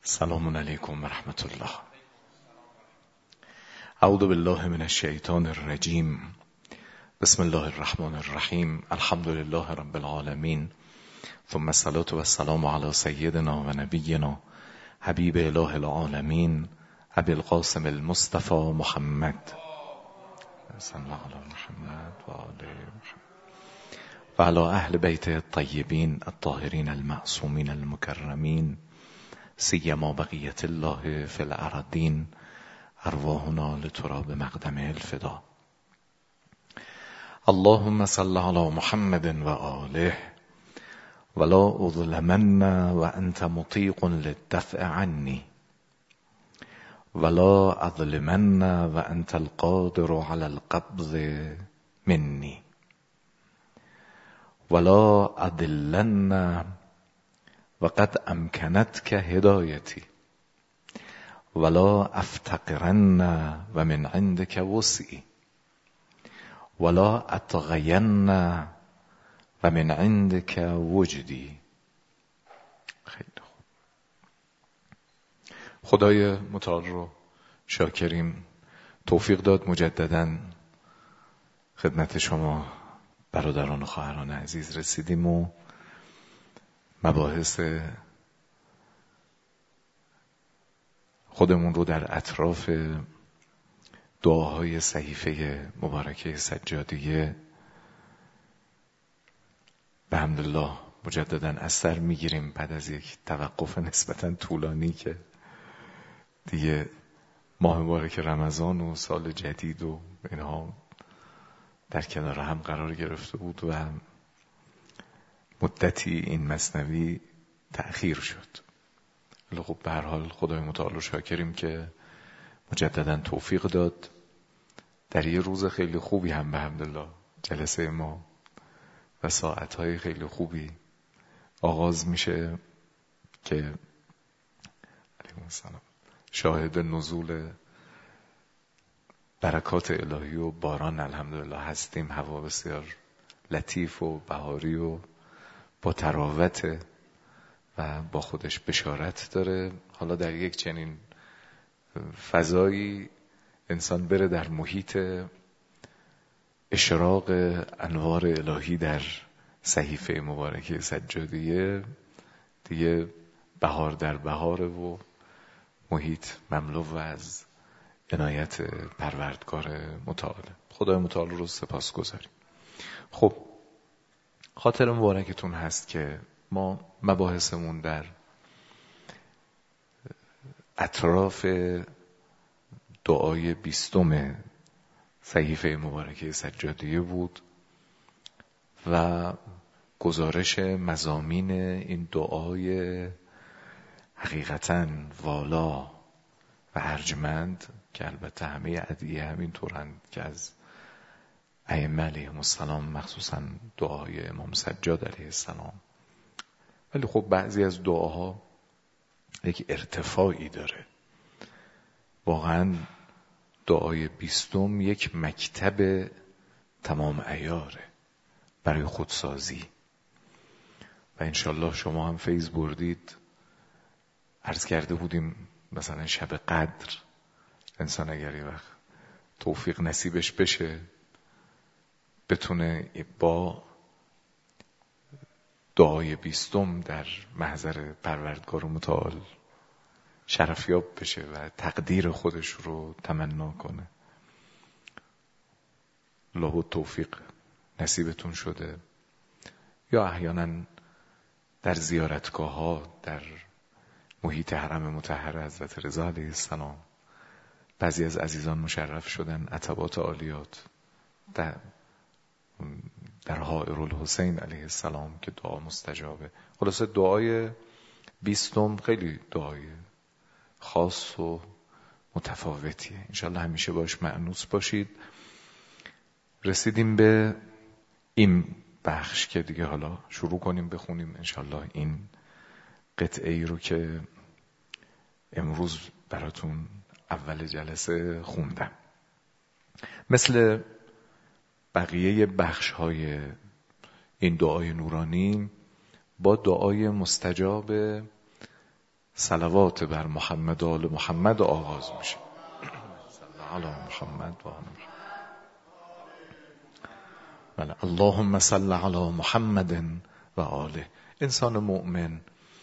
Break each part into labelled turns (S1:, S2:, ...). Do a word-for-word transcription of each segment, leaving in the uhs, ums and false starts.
S1: سلام علیکم و رحمت الله. اعوذ بالله من الشیطان الرجیم. بسم الله الرحمن الرحیم. الحمد لله رب العالمین، ثم الصلاة و السلام علی سیدنا و نبینا حبیب اله العالمین ابی القاسم المصطفى محمد صلی الله علی محمد و آله محمد و علی اهل بیت الطیبین الطاهرین المعصومین المکرمین، سیما بقیت الله فی الارضین، ارواحنا لتراب مقدم الفدا. اللهم صل علی محمد و آله ولا اظلمن و انت مطیق للدفع عنی ولا اظلمن و انت القادر علی القبض منی ولا اضلن وقد امکنتک هدایتی ولا افتقرن و من عندک وسعی ولا اطغین و من عندک وجدی. خیلی خوب. خدای متعال رو شاکریم، توفیق داد مجدداً خدمت شما برادران و خواهران عزیز رسیدیم و مباحث خودمون رو در اطراف دعاهای صحیفه مبارکه سجادیه به حمدالله مجدداً از سر میگیریم بعد از یک توقف نسبتاً طولانی که دیگه ماه مبارک رمضان و سال جدید و اینها در کنار هم قرار گرفته بود و مدتی این مثنوی تأخیر شد. ولی خب به هر حال خدای متعال رو شاکریم که مجددا توفیق داد در یه روز خیلی خوبی هم به حمدالله جلسه ما و ساعتهای خیلی خوبی آغاز میشه که علیکم السلام شاهد نزول برکات الهی و باران الحمدلله هستیم. هوا بسیار لطیف و بهاری و با تراوت و با خودش بشارت داره. حالا در یک چنین فضایی انسان بره در محیط اشراق انوار الهی در صحیفه مبارکه سجادیه، دیگه بهار در بهاره و محیط مملو از عنایت پروردگار متعال. خدای متعال رو سپاس گذاریم. خب خاطر مبارکتون هست که ما مباحثمون در اطراف دعای بیستم صحیفه مبارکه سجادیه بود و گزارش مضامین این دعای حقیقتاً والا و ارجمند که البته همه ادعیه همین طورند که از ائمه علیهم السلام، مخصوصاً دعای امام سجاد علیه السلام. ولی خب بعضی از دعاها یک ارتفاعی داره. واقعاً دعای بیستم یک مکتب تمام عیاره برای خودسازی و انشالله شما هم فیض بردید. عرض کرده بودیم مثلا شب قدر انسان اگر یه وقت توفیق نصیبش بشه بتونه با دعای بیستم در محضر پروردگار متعال شرفیاب بشه و تقدیر خودش رو تمنا کنه. الله توفیق نصیبتون شده یا احیانا در زیارتگاه ها در محیط حرم مطهر حضرت رضا علیه السلام بعضی از عزیزان مشرف شدن، عتبات عالیات در در حائر الحسین علیه السلام که دعا مستجابه. خلاصه دعای بیستم خیلی دعای خاص و متفاوتیه. انشالله همیشه باش مأنوس باشید. رسیدیم به این بخش که دیگه حالا شروع کنیم بخونیم انشالله این قطعه ای رو که امروز براتون اول جلسه خوندم. مثل بقیه بخش های این دعای نورانی با دعای مستجاب صلوات بر محمد و آل محمد آغاز میشه. صلی علی محمد و آل محمد. بله. اللهم صل علی محمد و آله. انسان مؤمن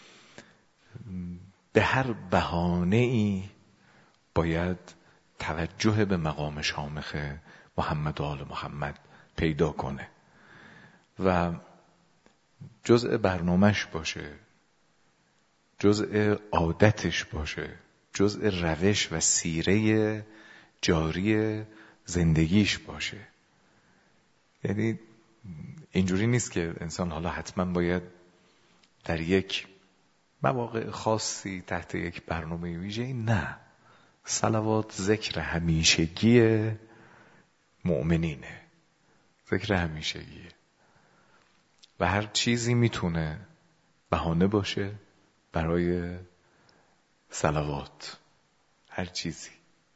S1: به هر بهانه‌ای باید توجه به مقام شامخ محمد و آل محمد پیدا کنه و جزء برنامهش باشه، جزء عادتش باشه، جزء روش و سیره جاری زندگیش باشه. یعنی اینجوری نیست که انسان حالا حتما باید در یک مواقع خاصی تحت یک برنامه ویژه‌ای، نه، صلوات ذکر همیشگی مؤمنینه، ذکر همیشگیه و هر چیزی میتونه بهانه باشه برای صلوات، هر چیزی.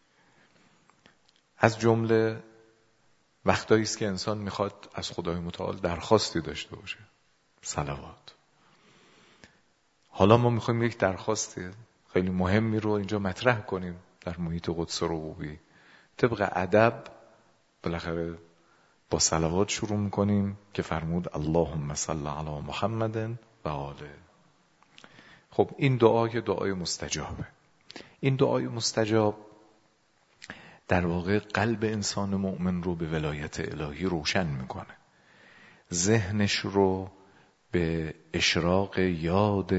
S1: از جمله وقتایی است که انسان میخواد از خدای متعال درخواستی داشته باشه، صلوات. حالا ما میخوایم یک درخواست خیلی مهمی رو اینجا مطرح کنیم در محیط قدس ربوبی. طبق ادب بالاخره با صلوات شروع میکنیم که فرمود اللهم صل علی محمد و آله. خب این دعای دعای مستجابه. این دعای مستجاب در واقع قلب انسان مؤمن رو به ولایت الهی روشن میکنه، ذهنش رو به اشراق یاد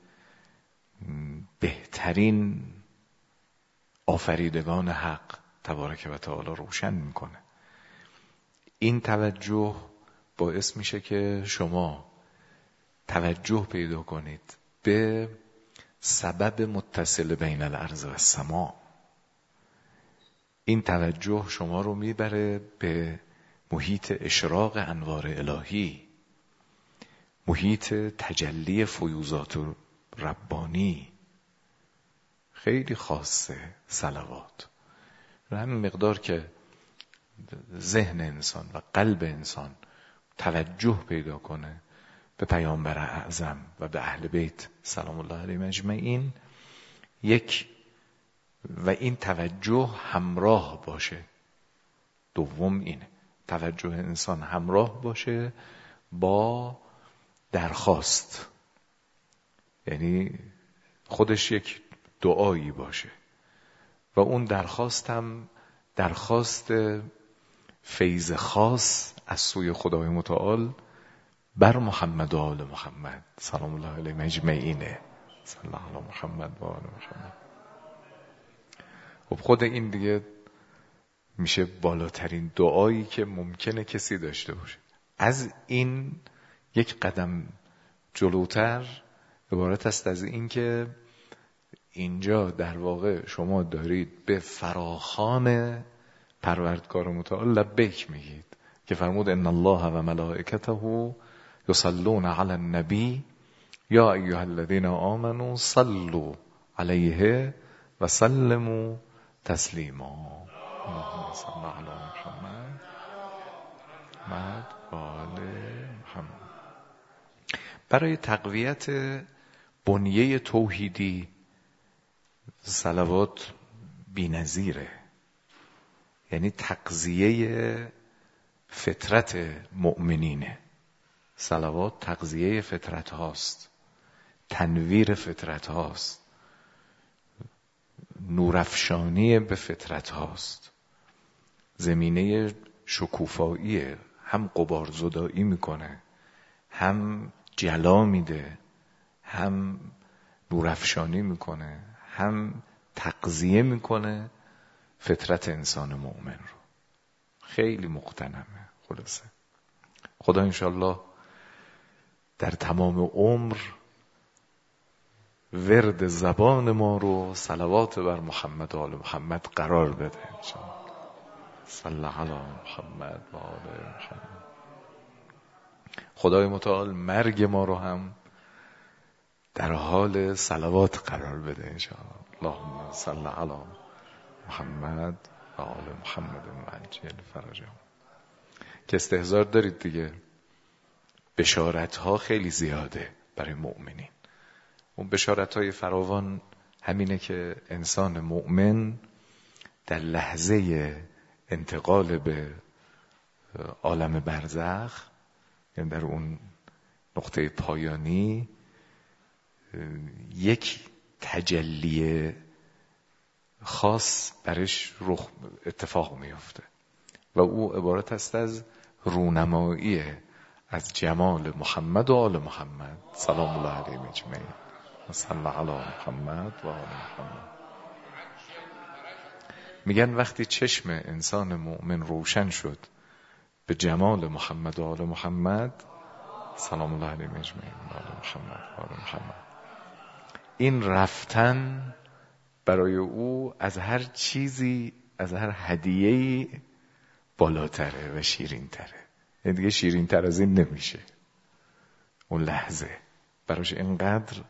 S1: بهترین آفریدگان حق تبارک و تعالی روشن میکنه. این توجه باعث میشه که شما توجه پیدا کنید به سبب متصل بین الارض و السماء. این توجه شما رو میبره به محیط اشراق انوار الهی، محیط تجلی فیوزات ربانی. خیلی خاصه صلوات. و همین مقدار که ذهن انسان و قلب انسان توجه پیدا کنه به پیامبر اعظم و به اهل بیت سلام الله علیهم اجمعین، یک و این توجه همراه باشه. دوم اینه، توجه انسان همراه باشه با درخواست، یعنی خودش یک دعایی باشه و اون درخواست هم درخواست فیض خاص از سوی خدای متعال بر محمد و آل محمد سلام الله علیهم اجمعینه. صلی الله علی محمد و آل محمد. خب خود این دیگه میشه بالاترین دعایی که ممکنه کسی داشته باشه. از این یک قدم جلوتر عبارت است از این که اینجا در واقع شما دارید به فراخوان پروردگار متعال لبیک میگید که فرمود ان الله و ملائکته یصلون علی النبی یا ایها الذین آمنوا صلوا علیه و سلموا تسلیما. اللهم صل علی محمد و آل محمد. برای تقویت بنیه توحیدی صلوات بی‌نظیره، یعنی تغذیه فطرت مؤمنینه. صلوات تغذیه فطرت هاست، تنویر فطرت هاست، نورافشانی به فطرت هاست، زمینه شکوفاییه، هم غبار زدایی میکنه، هم جلا میده، هم نورافشانی میکنه، هم تغذیه میکنه فطرت انسان مؤمن رو. خیلی مقتنمه. خلاصه خدا انشالله در تمام عمر ورد زبان ما رو صلوات بر محمد و آل محمد قرار بده انشالله. صلی علی محمد و آل محمد. خدای متعال مرگ ما رو هم در حال صلوات قرار بده انشاءالله. اللهم صل علی محمد و آل محمد عجل فرجهم. که استحضار دارید دیگه، بشارت ها خیلی زیاده برای مؤمنین. اون بشارت‌های فراوان همینه که انسان مؤمن در لحظه انتقال به عالم برزخ، یعنی در اون نقطه پایانی، یک تجلی خاص برش رخ اتفاق میفته و او عبارت است از رونمایی از جمال محمد و آل محمد سلام الله علیهم اجمعین و صلی علی محمد و آل محمد. میگن وقتی چشم انسان مؤمن روشن شد به جمال محمد و آل محمد سلام الله علیهم اجمعین و آل محمد و آل محمد، این رفتن برای او از هر چیزی، از هر هدیه‌ای بالاتره و شیرین‌تره. یعنی دیگه شیرین‌تر از این نمیشه. اون لحظه براش اینقدر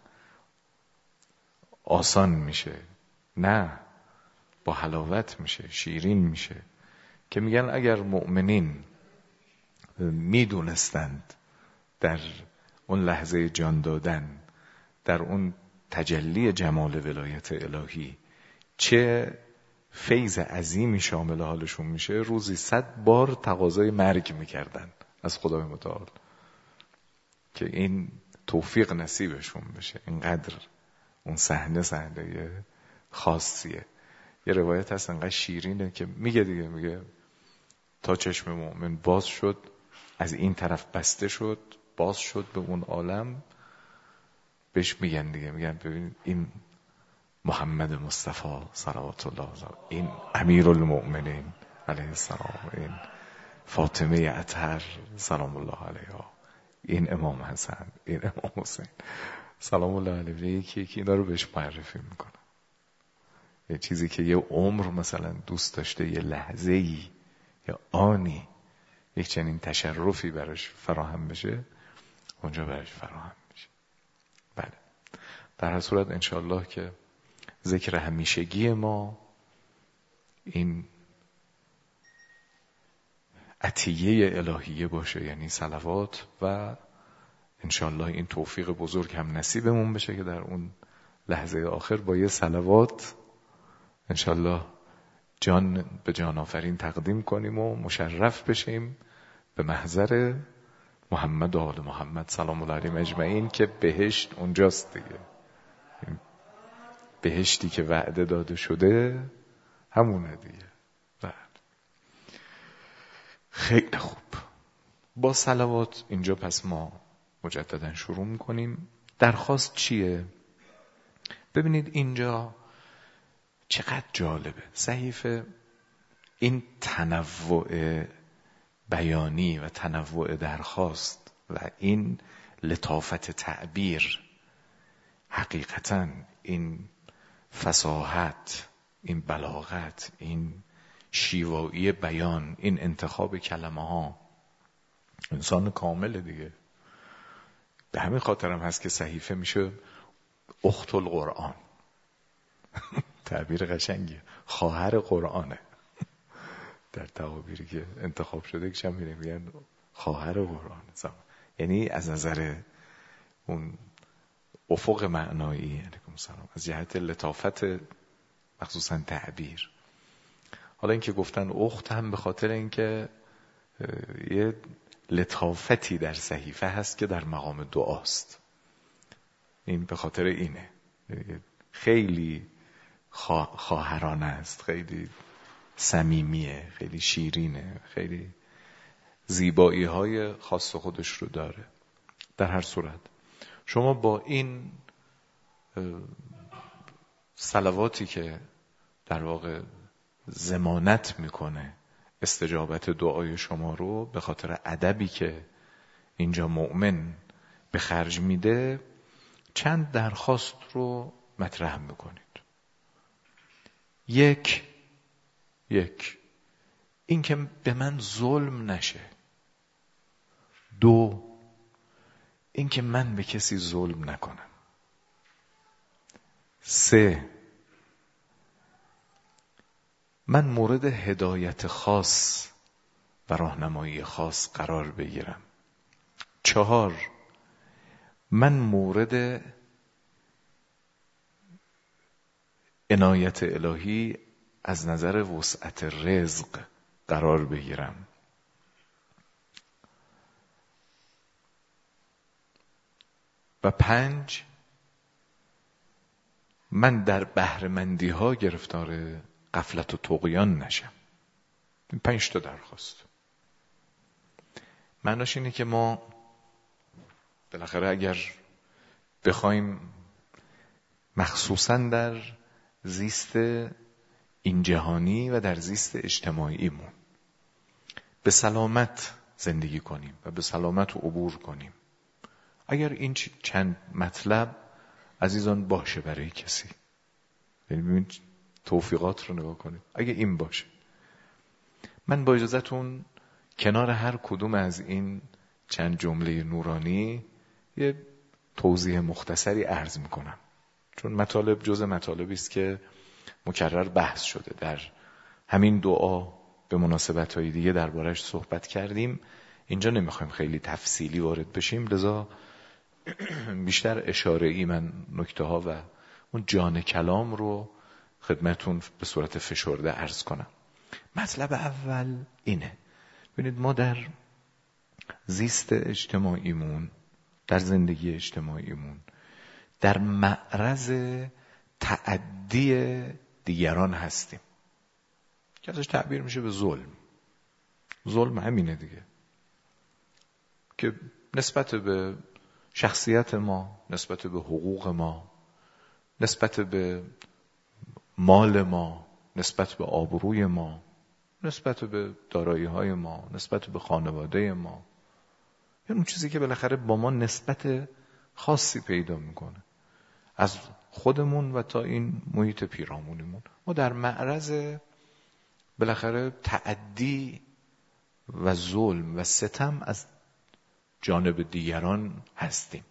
S1: آسان میشه، نه با حلاوت میشه، شیرین میشه، که میگن اگر مؤمنین میدونستند در اون لحظه جان دادن، در اون تجلی جمال ولایت الهی چه فیض عظیمی شامل حالشون میشه، روزی صد بار تقاضای مرگ میکردن از خدای متعال که این توفیق نصیبشون بشه. اینقدر اون صحنه صحنه خاصیه. یه روایت هست انقدر شیرینه که میگه دیگه، میگه تا چشم مؤمن باز شد، از این طرف بسته شد، باز شد به اون عالم، بهش میگن دیگه، میگن ببین این محمد مصطفی صلوات الله علیه، این امیرالمؤمنین علیه السلام، این فاطمه اطهر سلام الله علیها، این امام حسن، این امام حسین سلام الله علیه، یکی یکی اینا رو بهش معرفی میکنه. یه چیزی که یه عمر مثلا دوست داشته، یه لحظه‌ای یا آنی یک چنین تشرفی براش فراهم بشه، اونجا براش فراهم میشه. بله، در هر صورت انشاءالله که ذکر همیشگی ما این عطیه الهیه باشه، یعنی صلوات، و انشاءالله این توفیق بزرگ هم نصیبمون بشه که در اون لحظه آخر با یه صلوات انشاءالله جان به جان آفرین تقدیم کنیم و مشرف بشیم به محضر محمد و آل محمد سلام الله علیهم اجمعین، که بهشت اونجاست دیگه. بهشتی که وعده داده شده همونه دیگه. بله، خیلی خوب. با صلوات اینجا پس ما مجددا شروع میکنیم. درخواست چیه؟ ببینید اینجا چقدر جالبه. صحیفه این تنوع بیانی و تنوع درخواست و این لطافت تعبیر، حقیقتا این فصاحت، این بلاغت، این شیوایی بیان، این انتخاب کلمه ها، انسان کامل دیگه. به همین خاطرم هست که صحیفه میشه اخت القرآن. تعبیر قشنگیه، خواهر قرآنه. در تعابیری که انتخاب شده که میره میگن خواهر قرآن، یعنی از نظر اون افق معنایی، علیکم سلام، از جهت لطافت مخصوصا تعبیر. حالا اینکه گفتن اخت هم به خاطر اینکه یه لطافتی در صحیفه هست که در مقام دعاست. این به خاطر اینه، خیلی خواهرانه است، خیلی صمیمیه، خیلی شیرینه، خیلی زیبایی های خاص خودش رو داره. در هر صورت شما با این صلواتی که در واقع ضمانت میکنه استجابت دعای شما رو، به خاطر ادبی که اینجا مؤمن به خرج میده، چند درخواست رو مطرح میکنید. یک یک این که به من ظلم نشه. دو این که من به کسی ظلم نکنم. سه من مورد هدایت خاص و راهنمایی خاص قرار بگیرم. چهار من مورد عنایت الهی از نظر وسعت رزق قرار بگیرم. و پنج، من در بهره‌مندی ها گرفتار غفلت و طغیان نشم. این پنج تا درخواست. معناش اینه که ما بالاخره اگر بخوایم مخصوصاً در زیست این جهانی و در زیست اجتماعیمون به سلامت زندگی کنیم و به سلامت عبور کنیم، اگر این چند مطلب عزیزان باشه برای کسی، یعنی ببینید توفیقات رو نگاه کنید، اگه این باشه، من با اجازهتون کنار هر کدوم از این چند جمله نورانی یه توضیح مختصری عرض میکنم، چون مطالب جز مطالبی است که مکرر بحث شده. در همین دعا به مناسبت‌های دیگه دربارش صحبت کردیم، اینجا نمیخوایم خیلی تفصیلی وارد بشیم، لذا بیشتر اشاره‌ای من نکته ها و اون جان کلام رو خدمتون به صورت فشرده عرض کنم. مطلب اول اینه، ببینید ما در زیست اجتماعیمون، در زندگی اجتماعیمون در معرض تعدی دیگران هستیم که ازش تعبیر میشه به ظلم. ظلم همینه دیگه، که نسبت به شخصیت ما، نسبت به حقوق ما، نسبت به مال ما، نسبت به آبروی ما، نسبت به دارایی‌های ما، نسبت به خانواده ما، یعنی اون چیزی که بالاخره با ما نسبت خاصی پیدا میکنه، از خودمون و تا این محیط پیرامونمون، ما در معرض بالاخره تعدی و ظلم و ستم از جانب دیگران هستیم.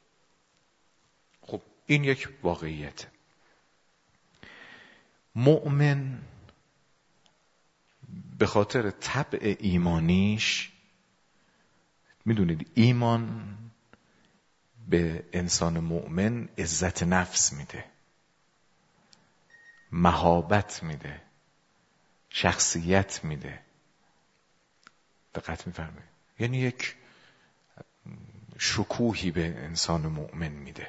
S1: خب این یک واقعیت. مؤمن به خاطر طبع ایمانیش، میدونید ایمان به انسان مؤمن عزت نفس میده، مهابت میده، شخصیت میده. دقت میفرمایید؟ یعنی یک شکوهی به انسان مؤمن میده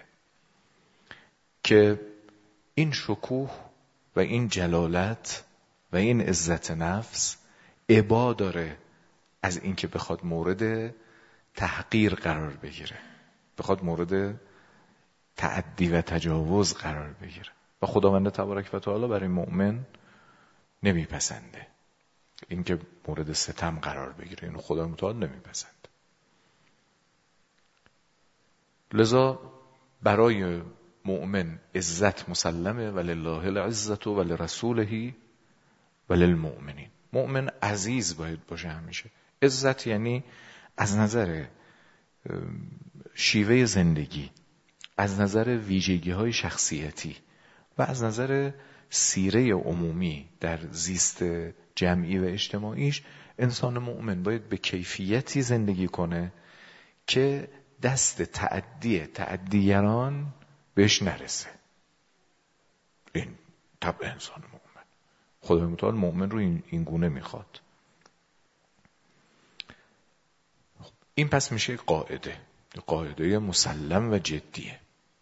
S1: که این شکوه و این جلالت و این عزت نفس ابا داره از اینکه بخواد مورد تحقیر قرار بگیره، بخواد مورد تعدی و تجاوز قرار بگیره، و خداوند تبارک و تعالی برای مؤمن نمیپسنده اینکه مورد ستم قرار بگیره، اینو خداوند متعال نمیپسنده. لذا برای مؤمن عزت مسلمه، ولله العزة ولرسوله وللمؤمنین. مؤمن عزیز باید باشه همیشه. عزت یعنی از نظر شیوه زندگی، از نظر ویژگی های شخصیتی و از نظر سیره عمومی در زیست جمعی و اجتماعیش، انسان مؤمن باید به کیفیتی زندگی کنه که دست تعدی تعدیگران بهش نرسه. این طبع انسان مؤمن. خدای متعال مؤمن رو این, این گونه میخواد. این پس میشه قاعده، قاعده مسلم و جدیه.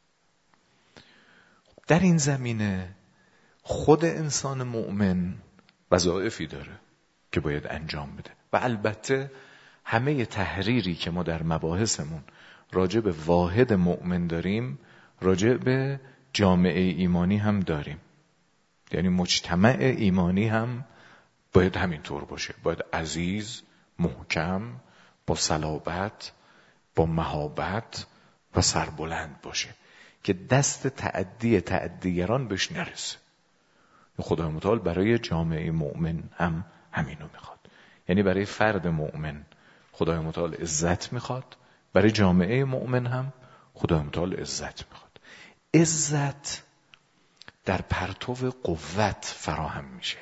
S1: در این زمینه خود انسان مؤمن وظایفی داره که باید انجام بده، و البته همه تحریری که ما در مباحثمون راجع به واحد مؤمن داریم، راجع به جامعه ایمانی هم داریم. یعنی مجتمع ایمانی هم باید همینطور باشه، باید عزیز، محکم، با صلابت، با مهابت و سربلند باشه که دست تعدی تعدیگران بهش نرسه. خدای متعال برای جامعه مؤمن هم همینو میخواد. یعنی برای فرد مؤمن خدای متعال عزت میخواد، برای جامعه مؤمن هم خدای متعال عزت میخواد. عزت در پرتو قوت فراهم میشه.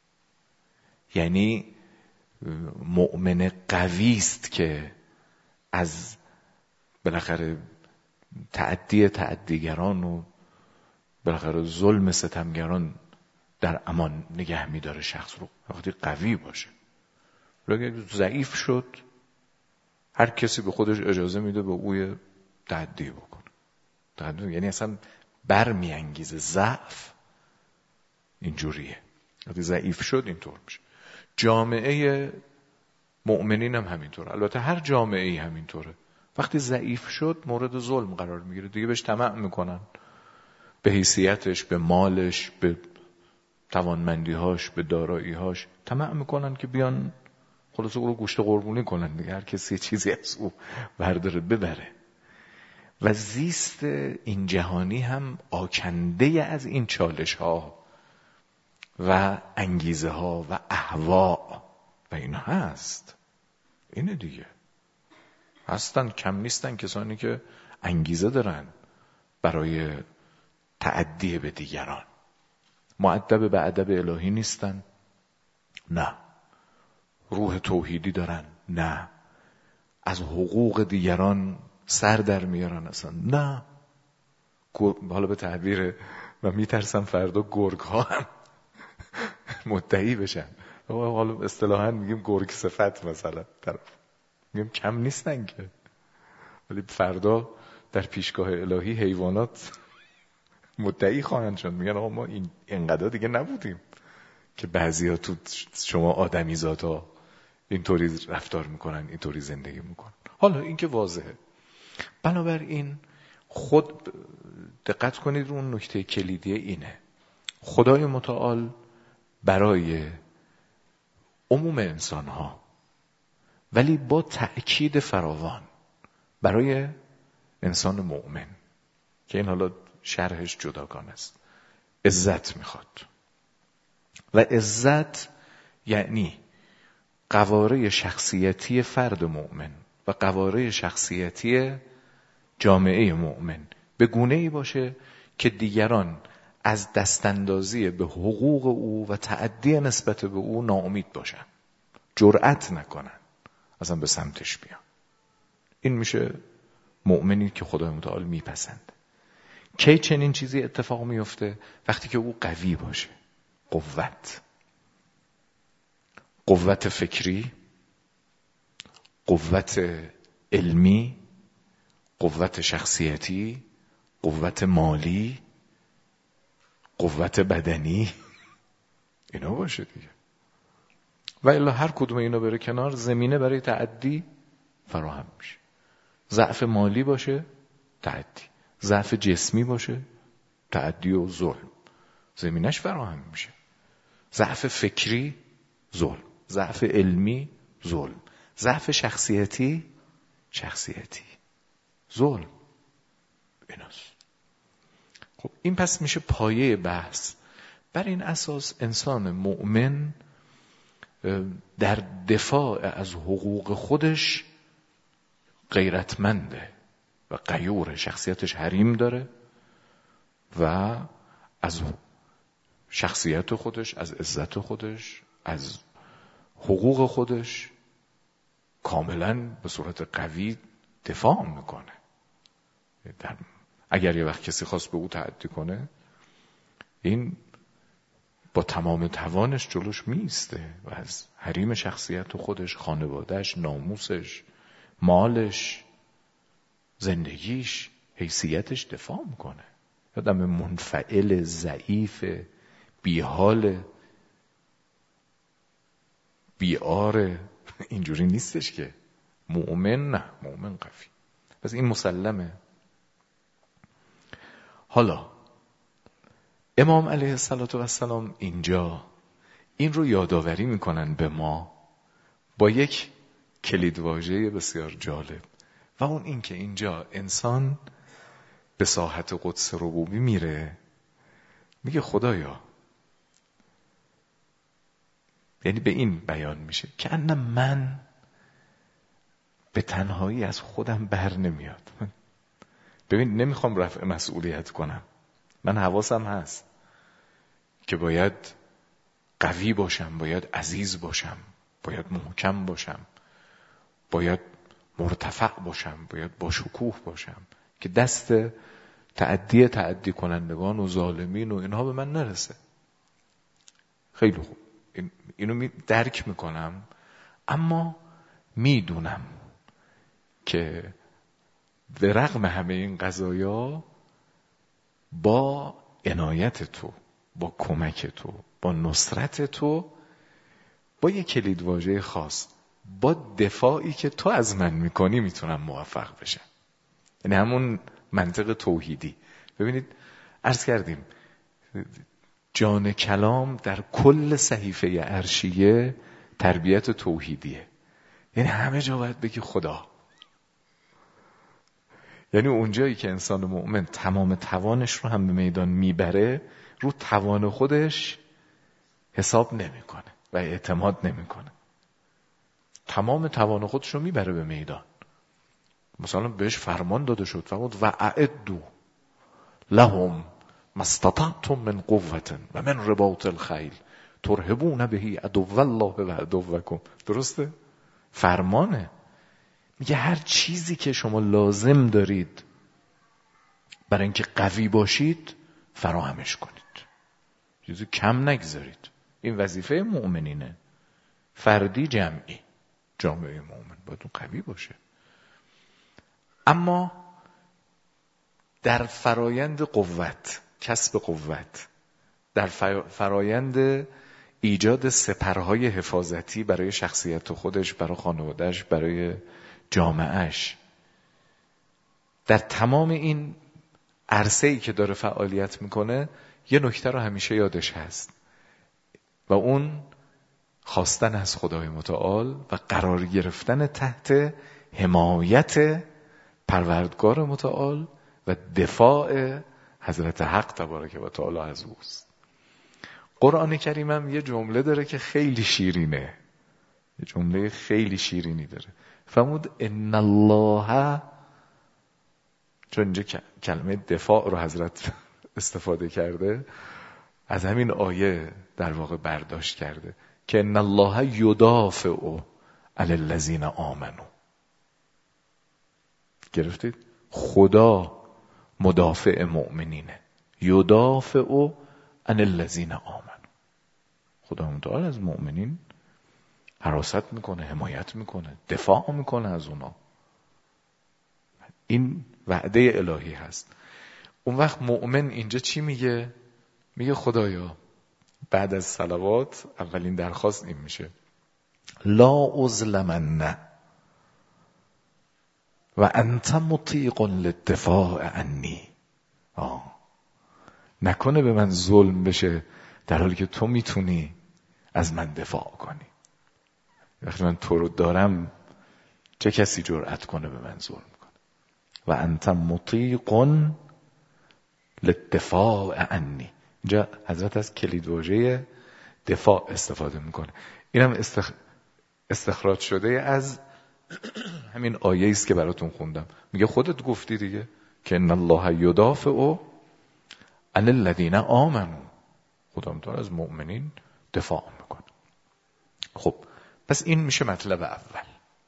S1: یعنی مؤمن قوی است که از بالاخره تعدی تعدیگران و بالاخره ظلم ستمگران در امان نگه میداره شخص رو وقتی قوی باشه. اگه ضعیف شد هر کسی به خودش اجازه میده به اوی تعدی بکنه. تعدی یعنی اصلا برمیانگیزه. ضعف اینجوریه، وقتی ضعیف شد اینطور میشه. جامعه مؤمنین هم همینطوره، البته هر جامعه ای همینطوره. وقتی ضعیف شد مورد ظلم قرار میگیره، دیگه بهش طمع میکنن، به حیثیتش، به مالش، به توانمندیهاش، به داراییهاش طمع میکنن که بیان خلاصه او رو گوشت قربونی کنن دیگه. هر کسی چیزی از او برداره ببره. و زیست این جهانی هم آکنده از این چالش ها و انگیزه ها و اهوا و اینا هست. اینه دیگه، هستن، کم نیستن کسانی که انگیزه دارن برای تعدی به دیگران. مؤدب به ادب الهی نیستن؟ نه. روح توحیدی دارن؟ نه. از حقوق دیگران سر در میارن؟ اصلا نه. حالا به تعبیر و میترسم فردا گرگ ها هم مدعی بشن، حالا اصطلاحاً میگیم گرگ صفت مثلا طرف، میگیم کم نیستن که، ولی فردا در پیشگاه الهی حیوانات مدعی خواهند شد، میگن آقا ما این اینقدر دیگه نبودیم که بعضیا تو شما آدمیزادا اینطوری رفتار میکنن، اینطوری زندگی میکنن. حالا این که واضحه. بنابراین خود دقت کنید رو اون نکته کلیدی اینه، خدای متعال برای عموم انسان ها ولی با تأکید فراوان برای انسان مؤمن که این حالا شرحش جداگانه است، عزت میخواد. و عزت یعنی قواره شخصیتی فرد مؤمن و قواره شخصیتی جامعه مؤمن به گونه ای باشه که دیگران از دستاندازی به حقوق او و تعدی نسبت به او ناامید باشن، جرأت نکنن اصلا به سمتش بیان. این میشه مؤمنی که خدای متعال میپسند. کی چنین چیزی اتفاق میفته؟ وقتی که او قوی باشه. قوت، قوت فکری، قوت علمی، قوت شخصیتی، قوت مالی، قوت بدنی، اینا باشه دیگه. و الا هر کدوم اینا بره کنار زمینه برای تعدی فراهم میشه. ضعف مالی باشه تعدی، ضعف جسمی باشه تعدی و ظلم زمینش فراهم میشه. ضعف فکری ظلم، ضعف علمی ظلم، ضعف شخصیتی شخصیتی ظلم. ایناست. خب این پس میشه پایه بحث. بر این اساس انسان مؤمن در دفاع از حقوق خودش غیرتمنده و غیور، شخصیتش حریم داره و از شخصیت خودش، از عزت خودش، از حقوق خودش کاملا به صورت قوی دفاع میکنه. در اگر یه وقت کسی خواست به او تعدی کنه، این با تمام توانش جلوش میسته و از حریم شخصیت خودش، خانوادهش، ناموسش، مالش، زندگیش، حیثیتش دفاع میکنه. آدم منفعل، ضعیف، بیحال، بیاره، اینجوری نیستش که. مؤمن نه، مؤمن قوی. پس این مسلمه. حالا امام علیه السلام اینجا این رو یادآوری میکنن به ما با یک کلیدواژه بسیار جالب، و اون این که اینجا انسان به ساحت قدس ربوبی میره، میگه خدایا، یعنی به این بیان میشه که ان من به تنهایی از خودم بر نمیاد. ببین نمیخوام رفع مسئولیت کنم، من حواسم هست که باید قوی باشم، باید عزیز باشم، باید محکم باشم، باید مرتفع باشم، باید با شکوه باشم که دست تعدی تعدی کنندگان و ظالمین و اینها به من نرسه. خیلی خوب، این اینو می درک میکنم، اما میدونم که به رغم همه این قضایا با عنایت تو، با کمک تو، با نصرت تو، با یک کلیدواژه خاص، با دفاعی که تو از من میکنی میتونم موفق بشم. یعنی همون منطق توحیدی. ببینید عرض کردیم جان کلام در کل صحیفه عرشیه تربیت توحیدیه. یعنی همه جا باید بگی خدا. یعنی اونجایی که انسان مؤمن تمام توانش رو هم به میدان میبره، رو توان خودش حساب نمیکنه و اعتماد نمیکنه. تمام توان خودش رو میبره به میدان. مثلا بهش فرمان داده شد فقط و اعدوا لهم ما استطعتم من قوة و من رباط الخیل ترهبون به عدو الله و عدوکم. درسته؟ فرمانه. میگه هر چیزی که شما لازم دارید برای اینکه قوی باشید فراهمش کنید، چیزی کم نگذارید. این وظیفه مؤمنینه، فردی جمعی. جامعه مؤمن باید اون قوی باشه. اما در فرایند قوت، کسب قوت، در فرایند ایجاد سپرهای حفاظتی برای شخصیت خودش، برای خانوادهش، برای جامعهش، در تمام این عرصه‌ای که داره فعالیت میکنه، یه نکته رو همیشه یادش هست و اون خواستن از خدای متعال و قرار گرفتن تحت حمایت پروردگار متعال و دفاع حضرت حق تبارک و تعالی از اوست. قرآن کریم هم یه جمله داره که خیلی شیرینه، یه جمله خیلی شیرینی داره. فرمود ان الله، چون اینجا کلمه دفاع رو حضرت استفاده کرده، از همین آیه در واقع برداشت کرده که ان الله یدافع علی الذین آمنوا. گرفتید؟ خدا مدافع مؤمنینه. یدافع عن الذین آمنوا. خدا متعال از مؤمنین حراست میکنه، حمایت میکنه، دفاع میکنه از اونا. این وعده الهی هست. اون وقت مؤمن اینجا چی میگه؟ میگه خدایا بعد از صلوات اولین درخواست این میشه لا اظلمن و انت مطیق للدفاع عنی. آه نکنه به من ظلم بشه در حالی که تو میتونی از من دفاع کنی. وقتی من تو رو دارم چه کسی جرأت کنه به من ظلم کنه؟ و انت مطیق للدفاع عنی. اینجا حضرت از کلیدواژه دفاع استفاده میکنه. اینم استخ... استخراج شده از همین آیه است که براتون خوندم. میگه خودت گفتی دیگه که ان الله یدافع عن الذین آمنوا. خدا متعال از مؤمنین دفاع میکنه. خب پس این میشه مطلب اول.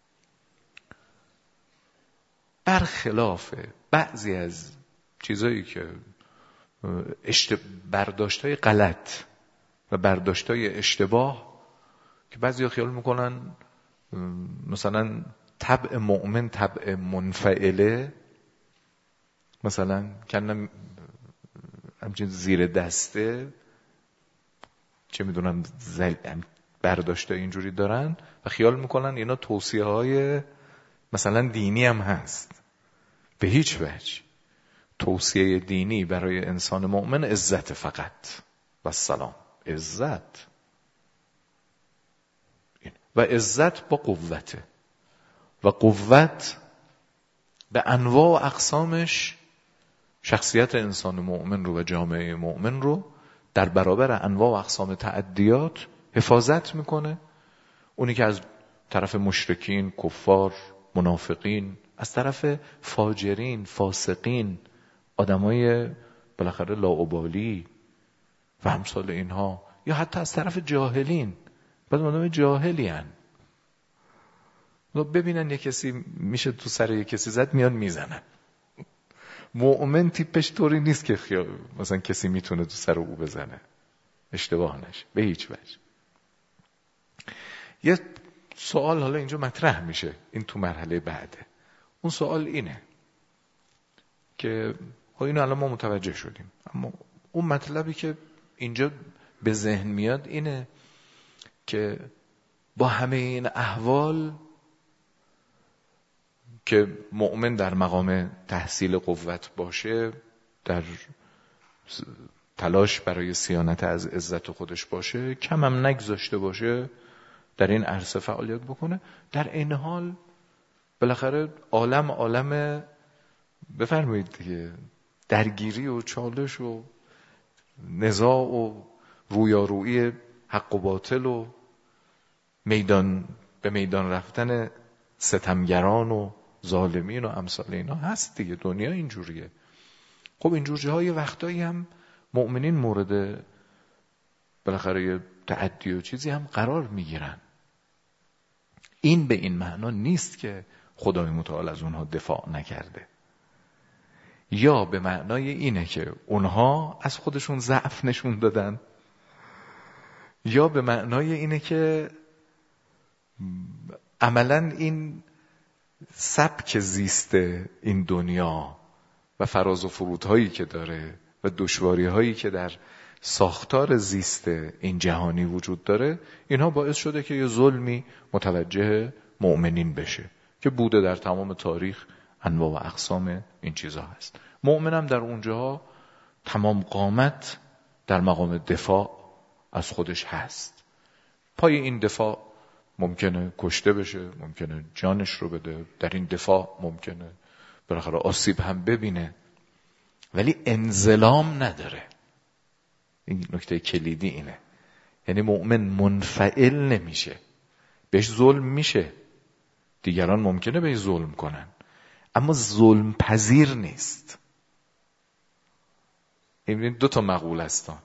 S1: برخلاف بعضی از چیزایی که اشت... برداشتای غلط و برداشتای اشتباه که بعضیا خیال میکنن مثلا طبع مؤمن طبع منفعله، مثلا کنم همچین زیر دسته، چه میدونم زل... برداشتای اینجوری دارن و خیال میکنن اینا توصیه های مثلا دینی هم هست. به هیچ وجه. توصیه دینی برای انسان مؤمن عزت فقط و سلام. عزت و عزت با قوته و قوت به انواع و اقسامش شخصیت انسان مؤمن رو و جامعه مؤمن رو در برابر انواع و اقسام تعدیات حفاظت میکنه. اونی که از طرف مشرکین، کفار، منافقین، از طرف فاجرین، فاسقین، آدمای بالاخره لاابالی و همثال اینها، یا حتی از طرف جاهلین، بعد آدم جاهلی هن ببینن یک کسی میشه تو سر یک کسی زد میان میزنن. مؤمن تیپش طوری نیست که خیال مثلا کسی میتونه تو سر او بزنه، اشتباه نشه به هیچ وجه. یه سوال حالا اینجا مطرح میشه، این تو مرحله بعده. اون سوال اینه که اینو الان ما متوجه شدیم، اما اون مطلبی که اینجا به ذهن میاد اینه که با همه این احوال که مؤمن در مقام تحصیل قوت باشه، در تلاش برای صیانت از عزت خودش باشه، کم هم نگذاشته باشه در این عرصه فعالیت بکنه، در این حال بالاخره عالم عالم بفرمایید دیگه درگیری و چالش و نزاع و رویارویی حق و باطل و میدان به میدان رفتن ستمگران و ظالمین و امثال اینا هست دیگه. دنیا اینجوریه. خب اینجور جاهای وقتایی هم مؤمنین مورد بالاخره تعدی و چیزی هم قرار میگیرن. این به این معنا نیست که خدای متعال از اونها دفاع نکرده، یا به معنای اینه که اونها از خودشون ضعف نشون دادن، یا به معنای اینه که عملاً این سبک زیست این دنیا و فراز و فرودهایی که داره و دشواری‌هایی که در ساختار زیست این جهانی وجود داره، اینها باعث شده که یه ظلمی متوجه مؤمنین بشه که بوده در تمام تاریخ. انواع و اقسام این چیزها هست. مؤمنم در اونجاها تمام قامت در مقام دفاع از خودش هست. پای این دفاع ممکنه کشته بشه، ممکنه جانش رو بده، در این دفاع ممکنه بالاخره آسیب هم ببینه، ولی انظلام نداره. این نکته کلیدی اینه. یعنی مؤمن منفعل نمیشه، بهش ظلم میشه، دیگران ممکنه بهش ظلم کنن، اما ظلم پذیر نیست. این دو تا مقوله هستن.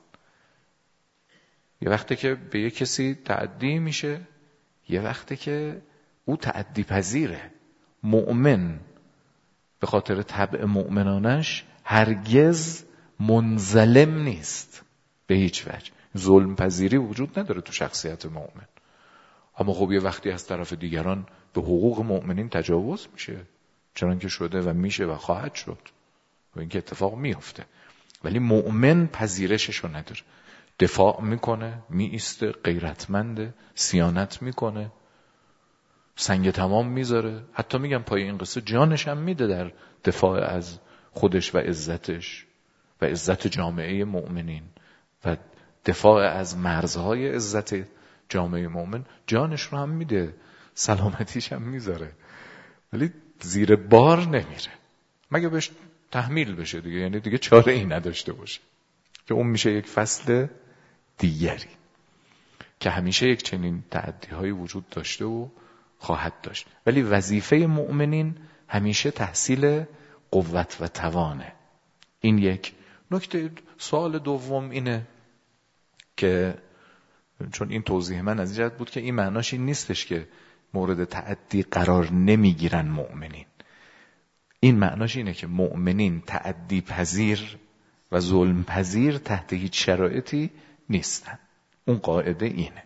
S1: یه وقتی که به یه کسی تعدی میشه، یه وقتی که او تعدی پذیره. مؤمن به خاطر طبع مؤمنانش هرگز منظلم نیست به هیچ وجه. ظلم پذیری وجود نداره تو شخصیت مؤمن. اما خب یه وقتی از طرف دیگران به حقوق مؤمنین تجاوز میشه، چنان که شده و میشه و خواهد شد و این که اتفاق میفته، ولی مؤمن پذیرششو نداره. دفاع میکنه، میایسته، غیرتمنده، صیانت میکنه، سنگ تمام میذاره. حتی میگم پای این قصه جانش هم میده در دفاع از خودش و عزتش و عزت جامعه مؤمنین و دفاع از مرزهای عزت جامعه مؤمن. جانش رو هم میده، سلامتیش هم میذاره، ولی زیر بار نمیره مگه بهش تحمیل بشه دیگه. یعنی دیگه چاره ای نداشته باشه، که اون میشه یک فصل دیگری که همیشه یک چنین تعدی هایی وجود داشته و خواهد داشت. ولی وظیفه مؤمنین همیشه تحصیل قوت و توانه. این یک نکته. سوال دوم اینه که چون این توضیح من از این جهت بود که این معناش این نیستش که مورد تعدی قرار نمیگیرن مؤمنین. این معناش اینه که مؤمنین تعدی پذیر و ظلم پذیر تحت هیچ شرایطی نیستن. اون قاعده اینه.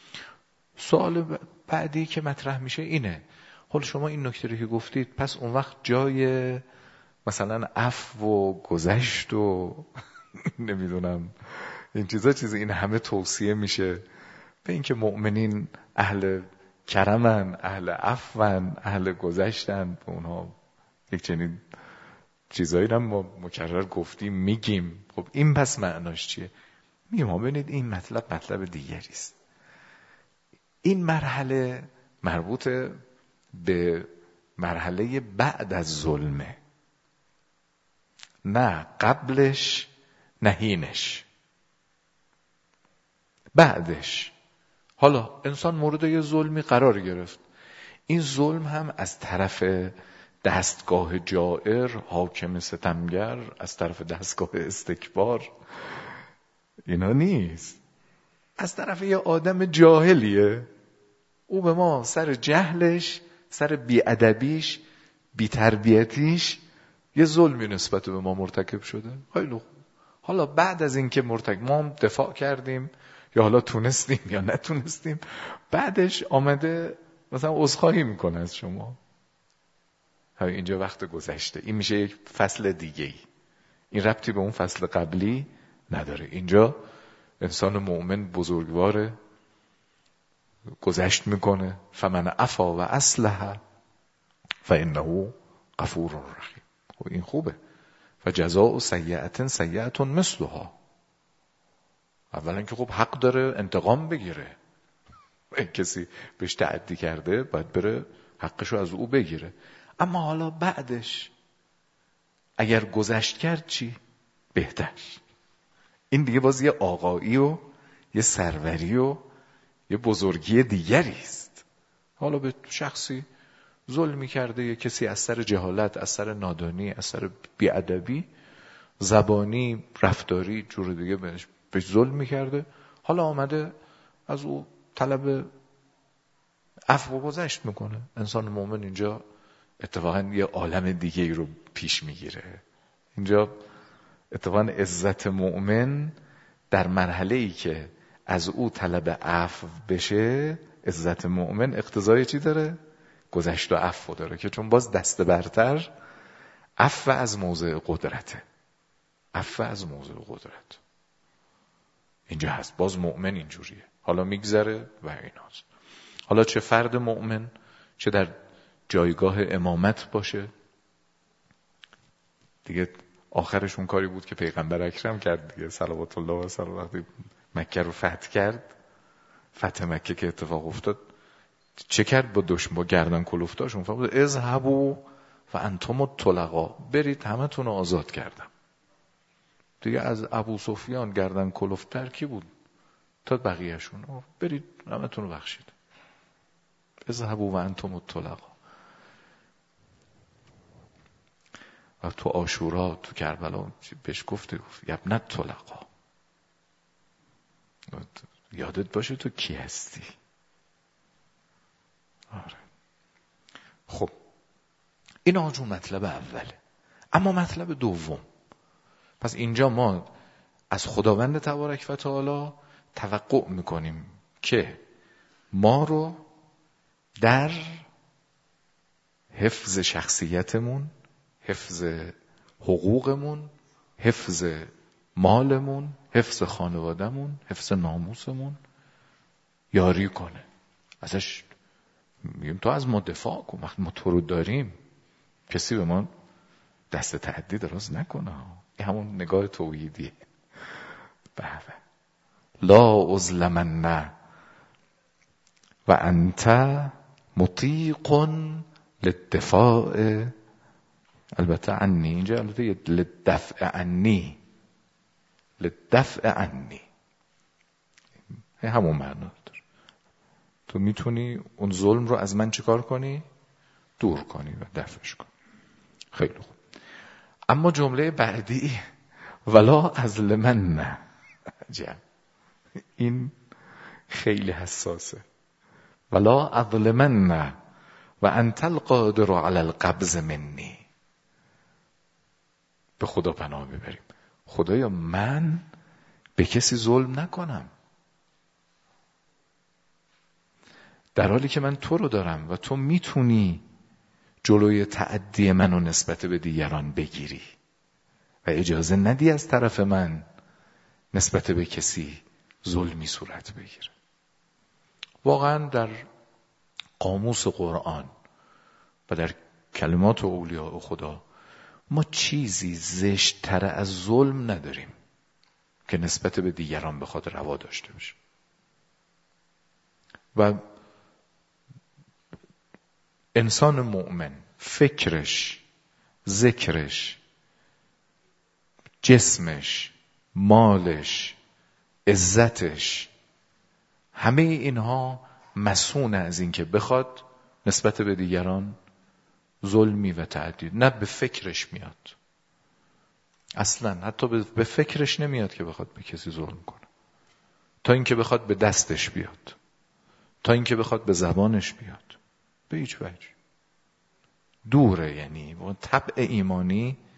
S1: سوال بعدی که مطرح میشه اینه، حالا شما این نکته رو که گفتید، پس اون وقت جای مثلا عفو و گذشت و نمیدونم این چیزا چیزی این همه توصیه میشه به اینکه مؤمنین اهل کرمن، اهل عفون، اهل گذشتن، به اونها یک چنین چیزایی رو ما مکرر گفتیم میگیم. خب این پس معناش چیه؟ میگم ها ببینید این مطلب مطلب دیگری است. این مرحله مربوط به مرحله بعد از ظلمه، نه قبلش نه هینش. بعدش حالا انسان مورد یه ظلمی قرار گرفت، این ظلم هم از طرف دستگاه جائر، حاکم ستمگر، از طرف دستگاه استکبار، اینا نیست، از طرف یه آدم جاهلیه. او به ما سر جهلش، سر بیادبیش، بیتربیتیش یه ظلمی نسبت به ما مرتکب شده، خیلی خوب. حالا بعد از این که مرتکب ما هم دفاع کردیم یا حالا تونستیم یا نتونستیم، بعدش آمده مثلا عذرخواهی میکنه از شما. اینجا وقت گذشته، این میشه یک فصل دیگه ای، این ربطی به اون فصل قبلی نداره. اینجا انسان مؤمن بزرگواره، گذشت میکنه. فمن عفا و اصلح فانه غفور رحیم. خب این خوبه. و جزاء سیئة سیئة مثلها. اولا که خب حق داره انتقام بگیره، کسی بهش تعدی کرده باید بره حقشو از او بگیره. اما حالا بعدش اگر گذشت کرد چی؟ بهتر. این دیگه باز یه آقایی و یه سروری و یه بزرگی دیگری است. حالا به شخصی ظلمی کرده، یه کسی از سر جهالت، از سر نادانی، از سر بیادبی زبانی، رفتاری، جور دیگه بهش بهش ظلم کرده، حالا آمده از او طلب عفو و گذشت میکنه. انسان مومن اینجا اتفاقا یه عالم دیگه ای رو پیش میگیره. اینجا اتفاقا عزت مؤمن در مرحله ای که از او طلب عفو بشه، عزت مؤمن اقتضای چی داره؟ گذشت و عفو داره، که چون باز دست برتر عفو از موضع قدرته. عفو از موضع قدرت اینجا هست. باز مؤمن اینجوریه، حالا میگذره و ایناست. حالا چه فرد مؤمن، چه در جایگاه امامت باشه، دیگه آخرش اون کاری بود که پیغمبر اکرم کرد دیگه، صلوات الله و سلامه، وقتی مکه رو فتح کرد، فتح مکه که اتفاق افتاد، چه کرد با دشمن، با گردن کلفتاشون؟ فرمود اذهبوا و انتم الطلقا، برید همتون رو آزاد کردم. دیگه از ابو سفیان گردن کلفتر کی بود تا بقیه‌شون؟ برید همتون رو بخشید. اذهبوا و انتم الطلقا. و تو عاشورا، تو کربلا بهش گفته، گفت یا ابن الطلقا، یادت باشه تو کی هستی. آره. خب این آجون مطلب اوله. اما مطلب دوم، پس اینجا ما از خداوند تبارک و تعالی توقع میکنیم که ما رو در حفظ شخصیتمون، حفظ حقوقمون، حفظ مالمون، حفظ خانوادهمون، حفظ ناموسمون یاری کنه. ازش میگیم تو از ما دفاع کن، وقتی ما تو رو داریم کسی به ما دست تعدی دراز نکنه. این همون نگاه توحیدیه. بله. لا ازلمن و انت مطیق للدفاع، البته عنی، اینجا البته للدفع عنی، للدفع عنی همون معنا داره. تو میتونی اون ظلم رو از من چیکار کنی؟ دور کنی و دفعش کنی. خیلی خوب. اما جمله بعدی ولا ازلمن نه، عجب، این خیلی حساسه. ولا اظلمن نه و انت القادر علی القبض منی. به خدا پناه ببریم. خدایا من به کسی ظلم نکنم، در حالی که من تو رو دارم و تو میتونی جلوی تعدی منو نسبت به دیگران بگیری و اجازه ندی از طرف من نسبت به کسی ظلمی صورت بگیره. واقعا در قاموس قرآن و در کلمات اولیاء خدا ما چیزی زشت‌تر از ظلم نداریم که نسبت به دیگران بخواد روا داشته باشه. و انسان مؤمن فکرش، ذکرش، جسمش، مالش، عزتش، همه اینها مسئول از این که بخواد نسبت به دیگران ظلمی و تعدی، نه به فکرش میاد، اصلا حتی به فکرش نمیاد که بخواد به کسی ظلم کنه، تا اینکه بخواد به دستش بیاد، تا اینکه بخواد به زبانش بیاد، به هیچ وجه دوره. یعنی طبع ایمانی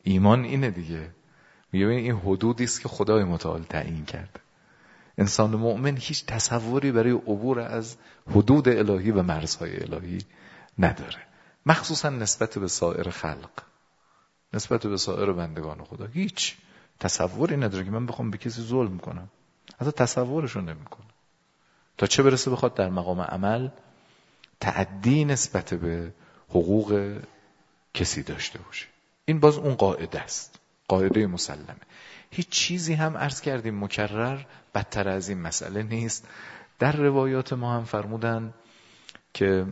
S1: ایمان اینه دیگه. میگه این حدودی است که خدای متعال تعیین کرده. انسان مؤمن هیچ تصوری برای عبور از حدود الهی و مرزهای الهی نداره، مخصوصا نسبت به سایر خلق، نسبت به سایر بندگان خدا هیچ تصوری نداره که من بخوام به کسی ظلم کنم. اصلا تصورشو نمیکنه. تا چه برسه بخواد در مقام عمل تعدی نسبت به حقوق کسی داشته باشه. این باز اون قاعده است، قاعده مسلمه. هیچ چیزی هم عرض کردیم مکرر بدتر از این مسئله نیست. در روایات ما هم فرمودن که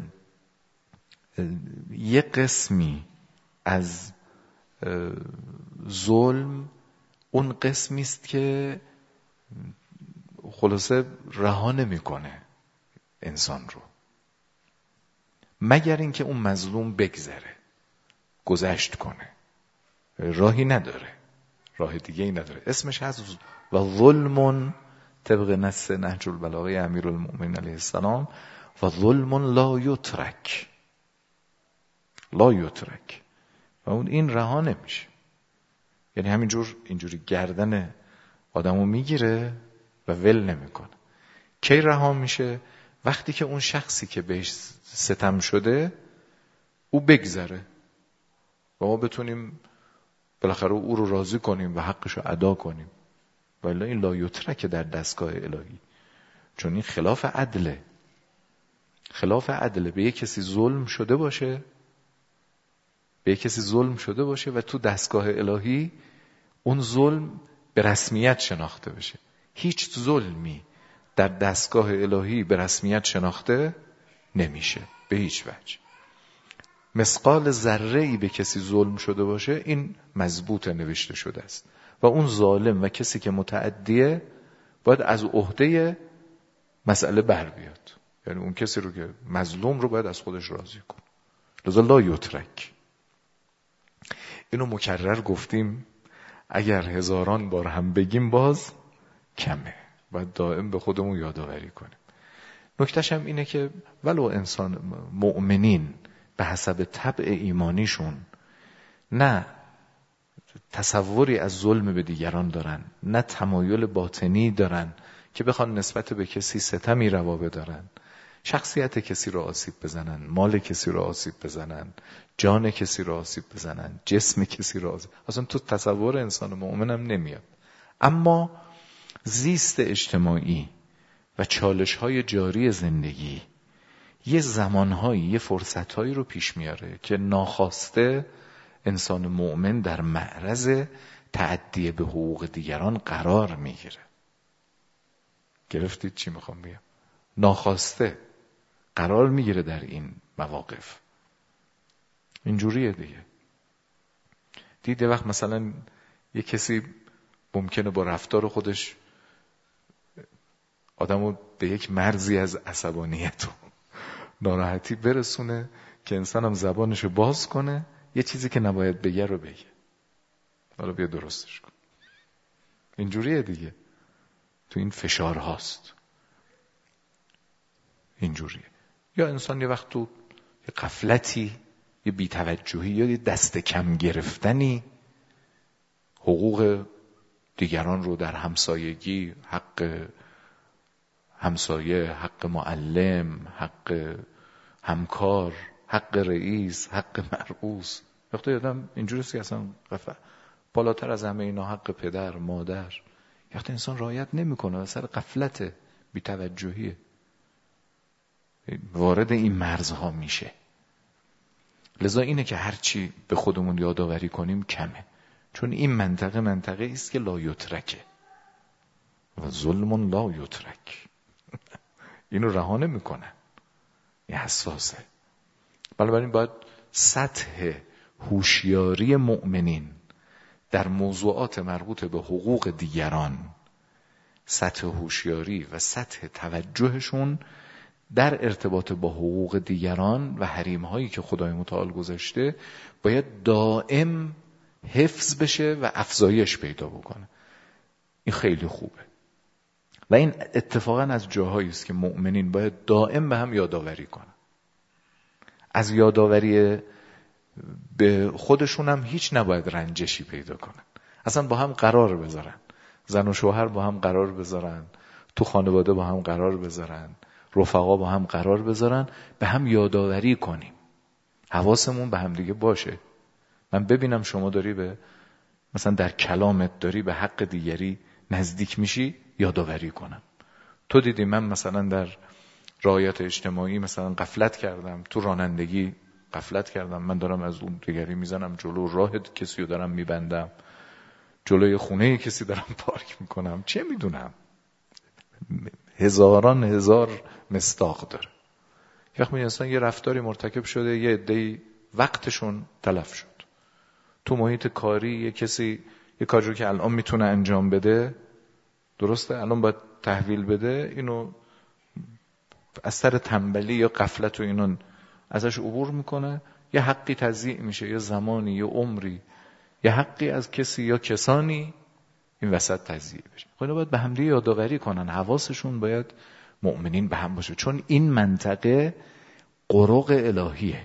S1: یک قسمی از ظلم اون قسمی است که خلاصه رها نمیکنه انسان رو، مگر اینکه اون مظلوم بگذره، گذشت کنه، راهی نداره، راه دیگه ای نداره. اسمش هست و ظلم، طبق نص نهج البلاغه امیرالمؤمنین علیه السلام، و ظلم لا یترک، لا یترک، و اون این رها نمیشه. یعنی همینجور اینجوری گردن آدمو میگیره و ول نمیکنه. کی رها میشه؟ وقتی که اون شخصی که بهش ستم شده او بگذره و ما بتونیم بالاخره او رو راضی کنیم و حقش رو ادا کنیم. ولی این لا یترک در دستگاه الهی، چون این خلاف عدله. خلاف عدله به یک کسی ظلم شده باشه، به یک کسی ظلم شده باشه و تو دستگاه الهی اون ظلم به رسمیت شناخته بشه. هیچ ظلمی در دستگاه الهی به رسمیت شناخته نمیشه به هیچ وجه. مثقال ذره‌ای به کسی ظلم شده باشه این مضبوط نوشته شده است و اون ظالم و کسی که متعدیه باید از عهده مسئله بر بیاد. یعنی اون کسی رو که مظلوم رو باید از خودش راضی کنه. لذا لا یترک. اینو مکرر گفتیم، اگر هزاران بار هم بگیم باز کمه، باید دائم به خودمون یادآوری کنیم. نکتهش هم اینه که ولو انسان مؤمنین به حسب طبع ایمانیشون نه تصوری از ظلم به دیگران دارن، نه تمایل باطنی دارن که بخوان نسبت به کسی ستمی روا بدارن، شخصیت کسی رو آسیب بزنن، مال کسی رو آسیب بزنن، جان کسی رو آسیب بزنن، جسم کسی رو آسیب، اصلا تو تصور انسان مؤمن هم نمیاد. اما زیست اجتماعی و چالش‌های جاری زندگی یه زمانهایی، یه فرصتهایی رو پیش میاره که ناخواسته انسان مؤمن در معرض تعدی به حقوق دیگران قرار میگیره. گرفتید چی میخوام بگم؟ ناخواسته قرار میگیره در این مواقف. اینجوریه دیگه. دیده وقت مثلا یه کسی ممکنه با رفتار خودش آدمو به یک مرزی از عصبانیت و ناراحتی برسونه که انسان هم زبانشو باز کنه، یه چیزی که نباید بگه رو بگه. حالا بیا درستش کن. اینجوریه دیگه. تو این فشار هاست. اینجوریه. یا انسان یه وقت تو یه غفلتی، یه بی‌توجهی یا یه دست کم گرفتنی حقوق دیگران رو در همسایگی، حق همسایه، حق معلم، حق همکار، حق رئیس، حق مرئوس، وقتی آدم اینجوری است که اصلا غفلت بالاتر از همه اینا حق پدر، مادر، وقتی انسان رعایت نمیکنه و سر غفلت، بی‌توجهی وارد این مرزها میشه. لذا اینه که هرچی به خودمون یادآوری کنیم کمه، چون این منطقه منطقه است که لا یترکه و ظلم لا یترک. اینو رها نمیکنن، این حساسه. بنابراین باید سطح هوشیاری مؤمنین در موضوعات مربوط به حقوق دیگران، سطح هوشیاری و سطح توجهشون در ارتباط با حقوق دیگران و حریم‌هایی که خدای متعال گذاشته باید دائم حفظ بشه و افزایش پیدا بکنه. این خیلی خوبه و این اتفاقا از جاهایی است که مؤمنین باید دائم به هم یادآوری کنن. از یادآوری به خودشون هم هیچ نباید رنجشی پیدا کنن، اصلا با هم قرار بذارن، زن و شوهر با هم قرار بذارن، تو خانواده با هم قرار بذارن، رفقا با هم قرار بذارن، به هم یادآوری کنیم، حواسمون به هم دیگه باشه. من ببینم شما داری به مثلا در کلامت داری به حق دیگری نزدیک میشی، یادآوری کنم. تو دیدی من مثلا در رعایت اجتماعی مثلا غفلت کردم، تو رانندگی غفلت کردم، من دارم از اون دیگری میزنم جلو، راه کسی رو دارم میبندم، جلوی خونه کسی دارم پارک میکنم، چه میدونم، هزاران هزار مصداق داره. یک انسان یه رفتاری مرتکب شده، یه عده‌ای وقتشون تلف شد. تو محیط کاری یه کسی یه کاری رو که الان میتونه انجام بده، درسته الان باید تحویل بده، اینو از سر تنبلی یا غفلت و اینو ازش عبور میکنه، یه حقی تضییع میشه، یه زمانی، یه عمری، یه حقی از کسی یا کسانی این وسط تضییع بشه. خب اینا باید به هم دیگه یادآوری کنن، حواسشون باید مؤمنین به هم باشه، چون این منطقه قرق الهیه.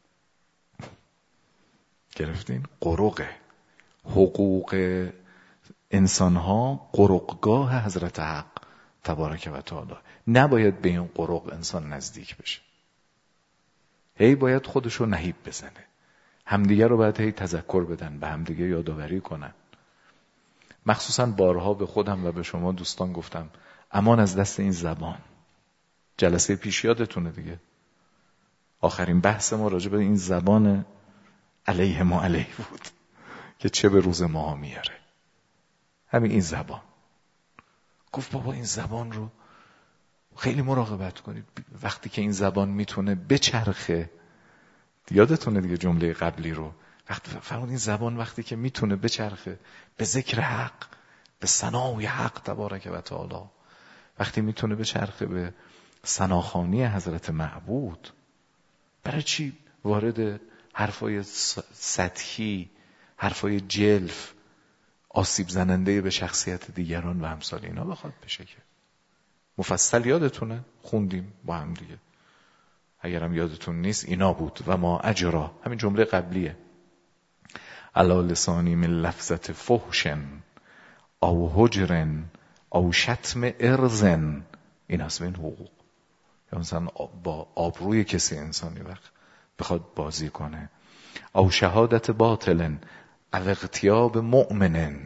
S1: گرفتین؟ قرقه، حقوق انسانها قرقگاه حضرت حق تبارک و تعالی. نباید به این قرق انسان نزدیک بشه، هی باید خودشو نهیب بزنه، همدیگه رو باید هی تذکر بدن، به همدیگه یادآوری کنن. مخصوصا بارها به خودم و به شما دوستان گفتم امان از دست این زبان. جلسه پیش یادتونه دیگه، آخرین بحث ما راجع به این زبان علیه ما علیه بود که چه به روز ما میاره. همین این زبان. گفت بابا این زبان رو خیلی مراقبت کنید، وقتی که این زبان میتونه بچرخه، یادتونه دیگه جمله قبلی رو، وقتی فرمود این زبان وقتی که میتونه بچرخه به ذکر حق، به ثنای حق تبارک و تعالی، وقتی میتونه بچرخه به ثناخوانی حضرت معبود، برای چی وارد حرفای سطحی، حرفای جلف، آسیب زننده به شخصیت دیگران و امثال اینا بخواد بشه؟ که مفصل یادتونه خوندیم با هم دیگه، اگرم یادتون نیست اینا بود و ما اجرا، همین جمله قبلیه، علی لسانی من لفظت فحشن او هجرن او شتم ارزن، این هست این حقوق. یا مثلا با آبروی کسی انسانی وقت بخواد بازی کنه، او شهادت باطلن او اغتیاب مؤمنن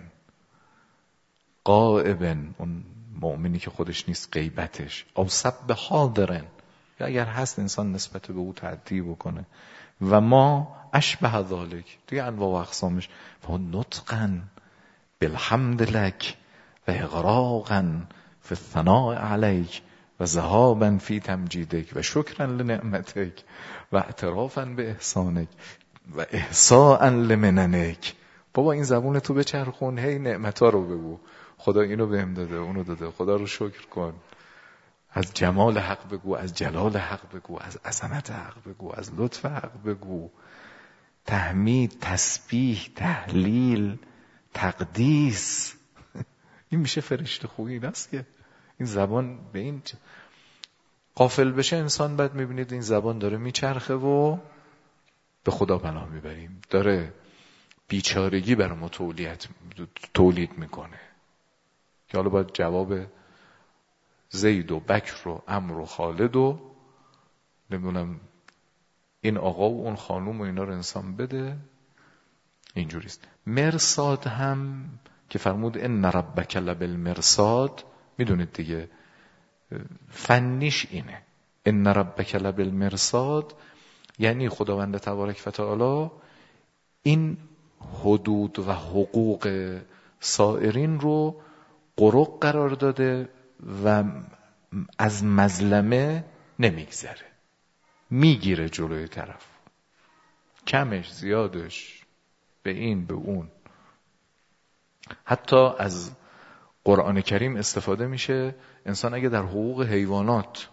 S1: قائبن، اون مؤمنی که خودش نیست غیبتش، او سب حاضرن، یا اگر هست انسان نسبت به او تعدی بکنه، و ما اشبه ذالک، دیگه انواع و اقسامش، و نطقا بالحمد لک و اغراقا فی الثناء علیک و ذهابا فی تمجیدک و شکرا لنعمتک و اعترافا به احسانک و احساء لمننک. بابا این زبون تو بچرخون، هی نعمتا رو بگو، خدا اینو بهم داده، اونو داده، خدا رو شکر کن، از جمال حق بگو، از جلال حق بگو، از عظمت حق بگو، از لطف حق بگو، تحمید، تسبیح، تهلیل، تقدیس. این میشه فرشته خویی است که این زبان به این غافل بشه انسان، بعد میبینید این زبان داره میچرخه و به خدا پناه میبریم، داره بیچارگی بر ما تولید تولید میکنه که حالا باید جواب زید و بکر و عمرو و خالد و نمیدونم این آقا و اون خانوم و اینا رو انسان بده. اینجوریست. مرصاد هم که فرمود ان ربک لبالمرصاد، میدونید دیگه فنیش اینه، ان ربک لبالمرصاد یعنی خداوند تبارک و تعالی این حدود و حقوق سائرین رو قرق قرار داده و از مظلمه نمیگذره، میگیره جلوی طرف، کمش زیادش، به این به اون. حتی از قرآن کریم استفاده میشه، انسان اگه در حقوق حیوانات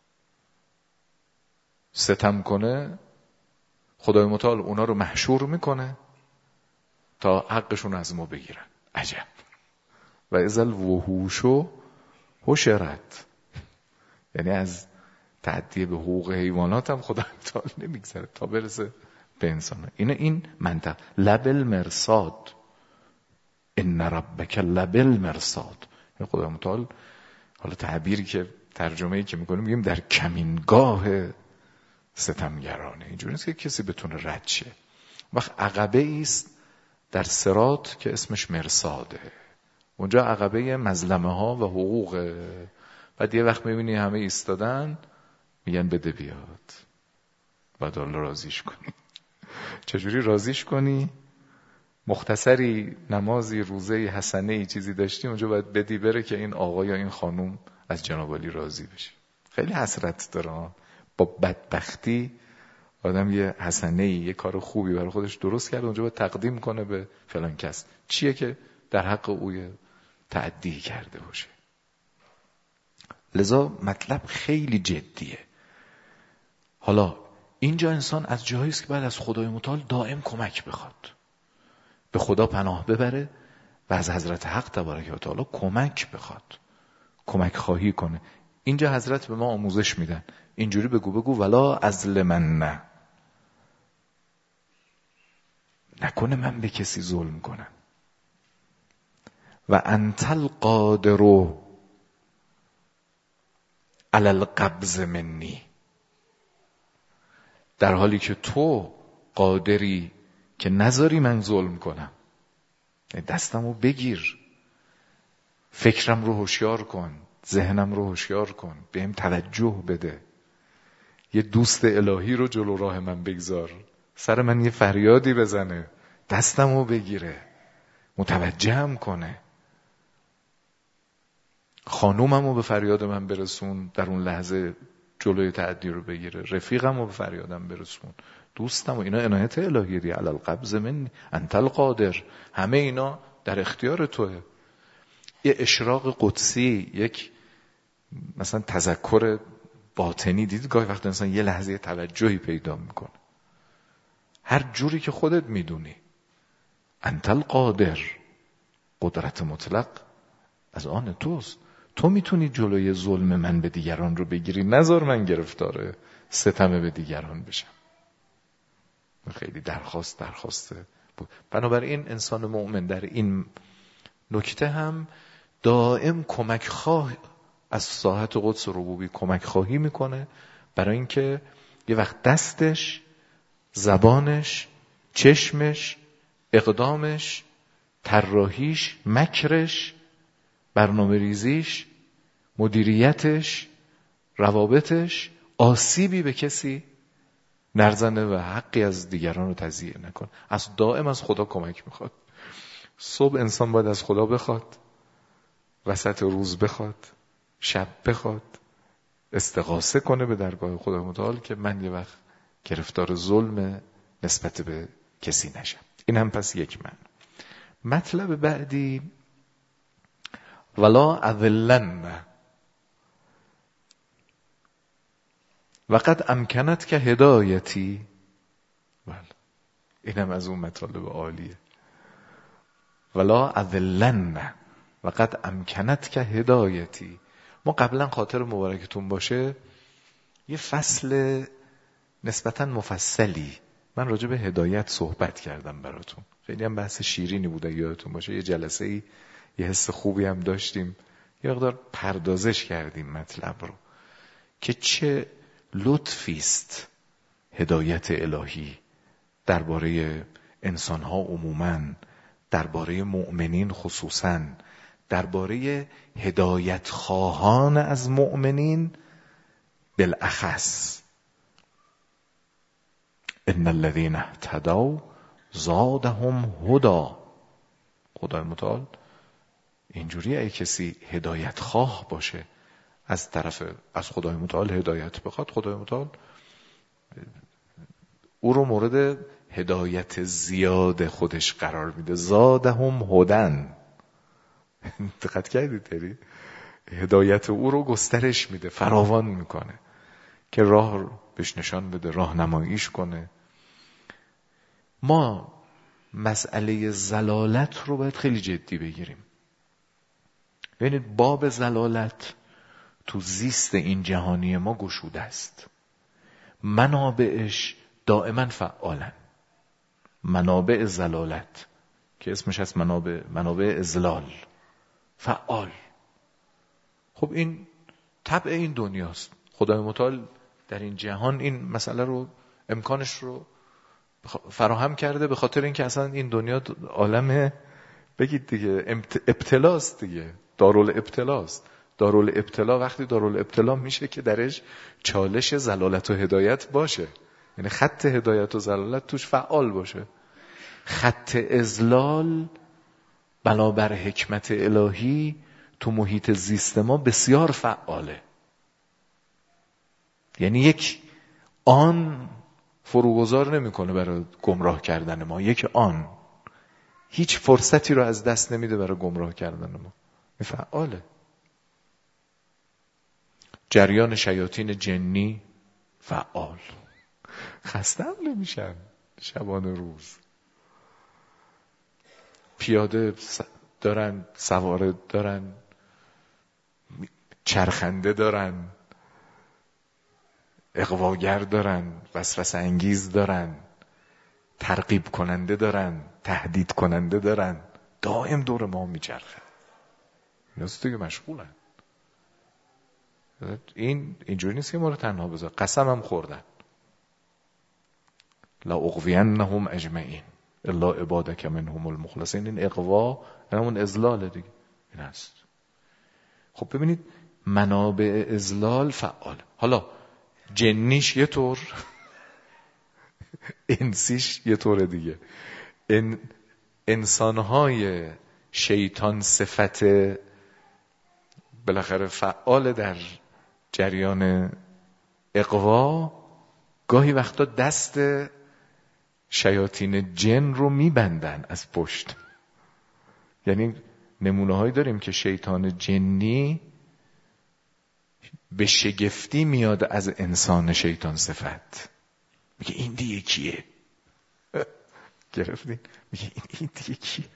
S1: ستم کنه، خدای متعال اونا رو محشور میکنه تا حقشون از ما بگیرن. عجب. و ازل وحوشو حشرت، یعنی از تعدی به حقوق حیوانات هم خدای متعال نمیگذره تا برسه به انسان. این این منطق لبل مرصاد، ان ربک لبل مرصاد. خدا متعال حالا تعبیری که ترجمه‌ای که میکنیم میگیم در کمینگاه ستمگرانه. اینجوری نیست که کسی بتونه رد شه. وقت عقبه است در صراط که اسمش مرصاده، اونجا عقبه مظلمه ها و حقوقه. بعد یه وقت میبینی همه ایستادن میگن بده بیاد، بعد الله راضیش کنی. چجوری راضیش کنی؟ مختصری نمازی، روزه حسنه چیزی داشتی، اونجا باید بدی بره که این آقا یا این خانوم از جناب علی راضی بشه. خیلی حسرت داره. با بدبختی آدم یه حسنه یه کار خوبی برای خودش درست کرده، اونجا باید تقدیم کنه به فلان کس، چیه که در حق اوی تعدی کرده باشه. لذا مطلب خیلی جدیه. حالا اینجا انسان از جایی است که بعد از خدای متعال دائم کمک بخواد، به خدا پناه ببره و از حضرت حق تبارک و تعالی کمک بخواد، کمک خواهی کنه. اینجا حضرت به ما آموزش میدن، اینجوری بگو بگو ولا اظلمن، نه نکنه من به کسی ظلم کنم. و انت القادر علی القبض منی، در حالی که تو قادری که نذاری من ظلم کنم. دستمو بگیر، فکرم رو هوشیار کن، ذهنم رو هوشیار کن، بهم توجه بده، یه دوست الهی رو جلو راه من بگذار، سر من یه فریادی بزنه، دستمو بگیره، متوجهم کنه، خانوممو به فریاد من برسون، در اون لحظه جلوی تعدی رو بگیره، رفیقمو به فریادم برسون، دوستمو. اینا عنایت الهی دی علی القبض من انت القادر. همه اینا در اختیار توه. یه اشراق قدسی، یک مثلا تذکر باطنی دید گاهی وقت انسان یه لحظه توجهی پیدا میکنه، هر جوری که خودت میدونی. انت القادر، قدرت مطلق از آن توست. تو میتونی جلوی ظلم من به دیگران رو بگیری، نذار من گرفتار ستم به دیگران بشم. خیلی درخواست درخواسته بود. بنابراین انسان مؤمن در این نکته هم دائم کمک خواه از ساحت قدس ربوبی کمک خواهی میکنه، برای اینکه یه وقت دستش، زبانش، چشمش، اقدامش، طراحیش، مکرش، برنامه ریزیش، مدیریتش، روابطش آسیبی به کسی نرزنه و حقی از دیگران رو تضییع نکن. از دائم از خدا کمک میخواد. صبح انسان باید از خدا بخواد، وسط روز بخواد، شب بخواد، استغاثه کنه به درگاه خدا متعال که من یه وقت گرفتار ظلم نسبت به کسی نشم. این هم پس یک من. مطلب بعدی ولا اذلن وقد امکنت که هدایتی. بله این هم از اون مطالب عالیه. ولا اذلن وقد امکنت که هدایتی. ما قبلا خاطر مبارکتون باشه یه فصل نسبتاً مفصلی من راجع به هدایت صحبت کردم براتون. خیلی هم بحث شیرینی بوده، یادتون باشه یه جلسه ای یه حس خوبی هم داشتیم، یه مقدار پردازش کردیم مطلب رو که چه لطفی است هدایت الهی درباره انسان‌ها عموماً، درباره مؤمنین خصوصاً، درباره هدایت خواهان از مؤمنین بالاخص. ان الذين اهتدوا زادهم هدى. خدای متعال اینجوری ای کسی هدایت خواه باشه از طرف از خدای متعال هدایت بخواد، خدای متعال او رو مورد هدایت زیاد خودش قرار میده. زادهم هدن. دقت کردید داری؟ هدایت او رو گسترش میده، فراوان میکنه که راه رو بهش نشان بده، راه نماییش کنه. ما مسئله زلالت رو باید خیلی جدی بگیریم. ببینید باب زلالت تو زیست این جهانی ما گشوده است، منابعش دائما فعالن. منابع ضلالت که اسمش هست منابع منابع اضلال، فعال. خب این طبع این دنیاست. خدای متعال در این جهان این مسئله رو، امکانش رو فراهم کرده، به خاطر اینکه اصلا این دنیا عالم بگید دیگه ابتلاست دیگه، دارالابتلاست. دارالابتلا وقتی دارالابتلا میشه که درش چالش ضلالت و هدایت باشه، یعنی خط هدایت و ضلالت توش فعال باشه. خط اضلال بنابر حکمت الهی تو محیط زیست ما بسیار فعاله. یعنی یک آن فروگذار نمیکنه برای گمراه کردن ما، یک آن هیچ فرصتی رو از دست نمیده برای گمراه کردن ما، فعاله. جریان شیاطین جنی فعال، خسته هم نمیشن شبانه روز، پیاده دارن، سواره دارن، چرخنده دارن، اغواگر دارن، وسوسه انگیز دارن، ترغیب کننده دارن، تهدید کننده دارن، دائم دور ما میچرخه. اینا دیگه مشغولن. این اینجوری نیست که ما رو تنها بذار. قسم هم خوردن لا اغوینهم اجمعین الا عبادک منهم المخلصین. این اغوا همون اضلال دیگه این هست. خب ببینید منابع اضلال فعال. حالا جنیش یه طور، انسیش یه طور دیگه. ان انسانهای شیطان صفت بالاخره فعال در جریان اغوا گاهی وقتا دست شیاطین جن رو میبندن از پشت. یعنی نمونه هایی داریم که شیطان جنی به شگفتی میاد از انسان شیطان صفت، میگه این دیگه کیه؟ گرفتین؟ میگه این دیگه کیه؟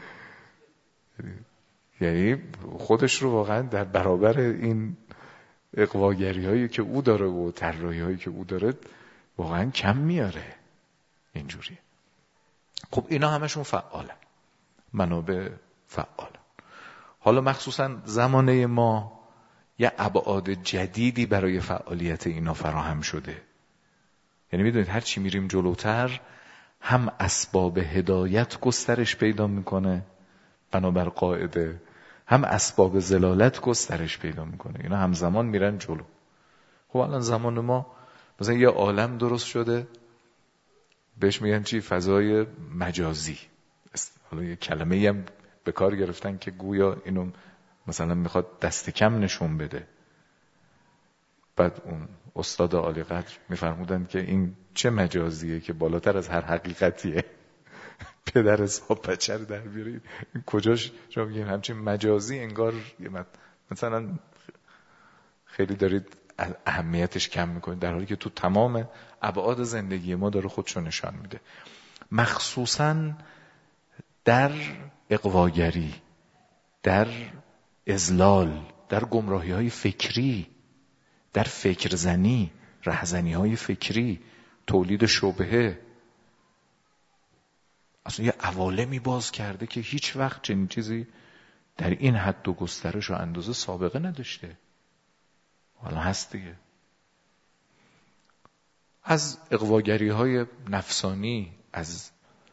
S1: یعنی خودش رو واقعا در برابر این اغواگری هایی که او داره و طراحی هایی که او داره واقعا کم میاره. اینجوری. خب اینا همشون فعاله، منابع فعاله. حالا مخصوصا زمانه ما یه ابعاد جدیدی برای فعالیت اینا فراهم شده. یعنی میدونید هر چی میریم جلوتر هم اسباب هدایت گسترش پیدا میکنه بنابر قاعده، هم اسباب ضلالت گسترش پیدا میکنه. اینا همزمان میرن جلو. خب الان زمان ما مثلا یه عالم درست شده بهش میگن چی؟ فضای مجازی. حالا یه کلمه‌ای هم به کار گرفتن که گویا اینو مثلا میخواد دست کم نشون بده. بعد اون استاد عالی قدر میفرمودن که این چه مجازیه که بالاتر از هر حقیقتیه. پدر حساب بچه رو در بیارید، این کجاش شما میگین همچین مجازی؟ انگار مثلا خیلی دارید اهمیتش کم میکنید، در حالی که تو تمام ابعاد زندگی ما داره خودشو نشان میده. مخصوصا در اغواگری، در اضلال، در گمراهی های فکری، در فکر زنی، رهزنی های فکری، تولید شبهه. اصلا یه عوالمی باز کرده که هیچ وقت چنین چیزی در این حد و گسترش و اندازه سابقه نداشته. حالا هست دیگه. از اغواگری های نفسانی، از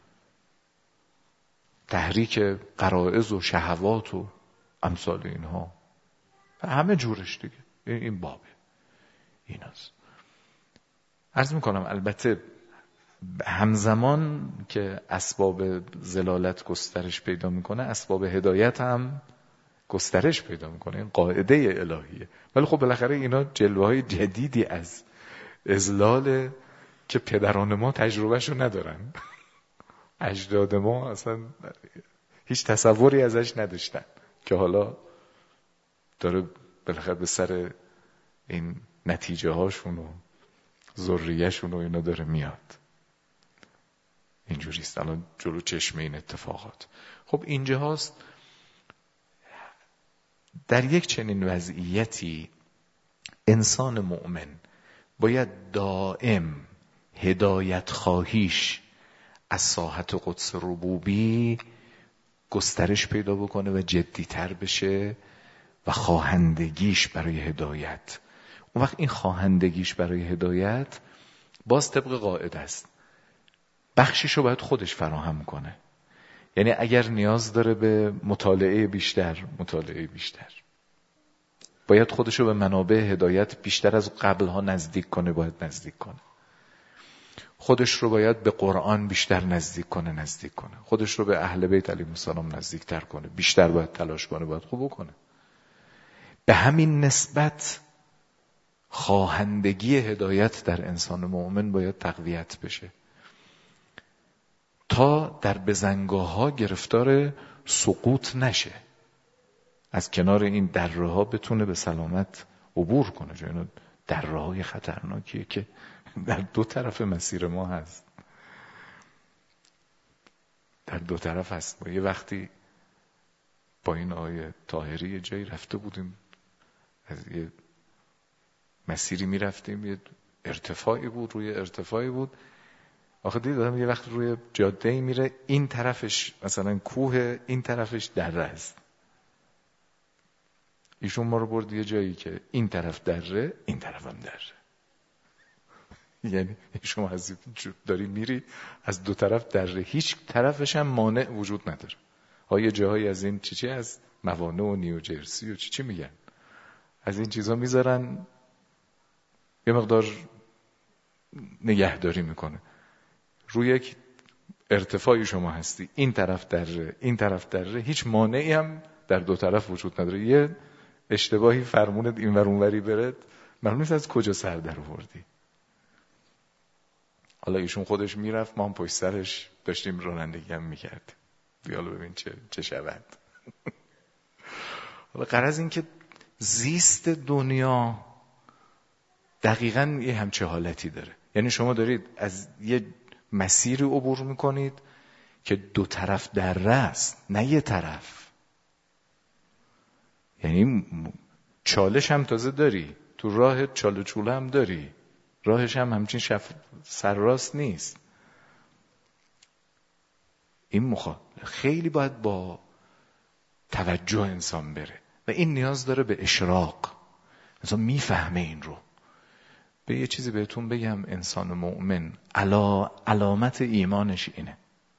S1: تحریک غرایز و شهوات و امثال اینها، همه جورش دیگه. این بابه این هست. عرض میکنم البته همزمان که اسباب ضلالت گسترش پیدا میکنه اسباب هدایت هم گسترش پیدا میکنه. این قاعده الهیه. ولی خب بالاخره اینا جلوه های جدیدی از اضلال که پدران ما تجربهشو ندارن. اجداد ما اصلا هیچ تصوری ازش نداشتن که حالا داره بالاخره به سر این نتیجه هاشون و ذریه‌شون و اینا داره میاد. اینجوریست الان جلو چشم این اتفاقات. خب اینجا هست در یک چنین وضعیتی انسان مؤمن باید دائم هدایت خواهیش از ساحت قدس ربوبی گسترش پیدا بکنه و جدیتر بشه و خواهندگیش برای هدایت. اون وقت این خواهندگیش برای هدایت باز طبق قاعده است، بخشیشو باید خودش فراهم کنه. یعنی اگر نیاز داره به مطالعه بیشتر، مطالعه بیشتر، باید خودشو به منابع هدایت بیشتر از قبلها نزدیک کنه، باید نزدیک کنه. خودش رو باید به قرآن بیشتر نزدیک کنه، نزدیک کنه. خودش رو به اهل بیت علیهم السلام نزدیکتر کنه، بیشتر باید تلاش کنه، باید خوب کنه. به همین نسبت خواهندگی هدایت در انسان مؤمن باید تقویت بشه تا در بزنگاه ها گرفتار سقوط نشه، از کنار این دره ها بتونه به سلامت عبور کنه. چون اینا دره های خطرناکیه که در دو طرف مسیر ما هست، در دو طرف هست. ما یه وقتی با این آیه طاهری یه جایی رفته بودیم، از یه مسیری می رفتیم، یه ارتفاعی بود، روی ارتفاعی بود. آخه دیدم یه وقت روی جاده‌ای میره، این طرفش مثلا کوه، این طرفش دره است. ایشون ما رو برد یه جایی که این طرف دره، این طرف هم دره. یعنی شما از داری میری از دو طرف دره، هیچ طرفش هم مانع وجود نداره. ها یه جاهایی از این چی چی از موانع و نیوجرسی و چی چی میگن، از این چیزا میذارن، یه مقدار نگهداری میکنه. روی یک ارتفاعی شما هستی، این طرف دره، این طرف دره، هیچ مانعی هم در دو طرف وجود نداره. یه اشتباهی فرمونت این ور اونوری برد، معلوم نیست از کجا سر در آوردی. حالا ایشون خودش میرفت، ما هم پشت سرش داشتیم رانندگی هم میکردیم. بیالو ببین چه چه شود. حالا غرض این که زیست دنیا دقیقاً یه همچه حالتی داره. یعنی شما دارید از یه مسیری عبور میکنید که دو طرف دره است، نه یه طرف. یعنی چالش هم تازه داری، تو راه چاله چوله هم داری، راهش هم همچین شف... سرراست نیست. این مخاطب خیلی باید با توجه انسان بره و این نیاز داره به اشراق. انسان میفهمه این رو. به یه چیزی بهتون بگم، انسان مؤمن علا علامت ایمانش اینه،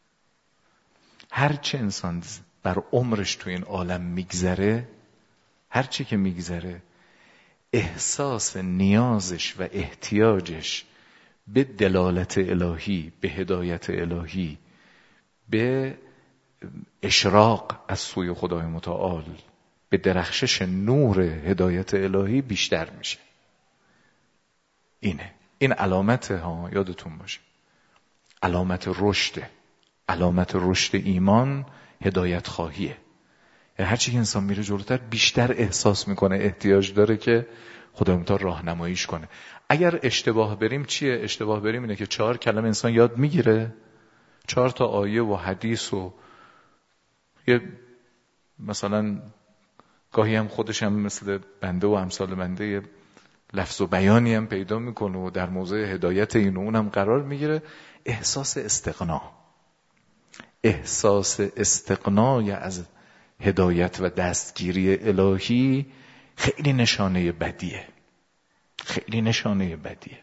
S1: هرچه انسان بر عمرش تو این عالم میگذره، هرچی که میگذره، احساس نیازش و احتیاجش به دلالت الهی، به هدایت الهی، به اشراق از سوی خدای متعال، به درخشش نور هدایت الهی بیشتر میشه. اینه، این علامته ها، یادتون باشه، علامت رشده، علامت رشد ایمان هدایت خواهیه. یعنی هرچی که انسان میره جلوتر بیشتر احساس میکنه احتیاج داره که خدای متعال راهنماییش کنه. اگر اشتباه بریم چیه؟ اشتباه بریم اینه که چهار کلمه انسان یاد میگیره، چهار تا آیه و حدیث و یه مثلا گاهی هم خودش هم مثل بنده و امثال بنده یه لفظ و بیانی هم پیدا میکنه و در موضع هدایت این و اون هم قرار میگیره. احساس استغنا، احساس استغنای از هدایت و دستگیری الهی خیلی نشانه بدیه، خیلی نشانه بدیه،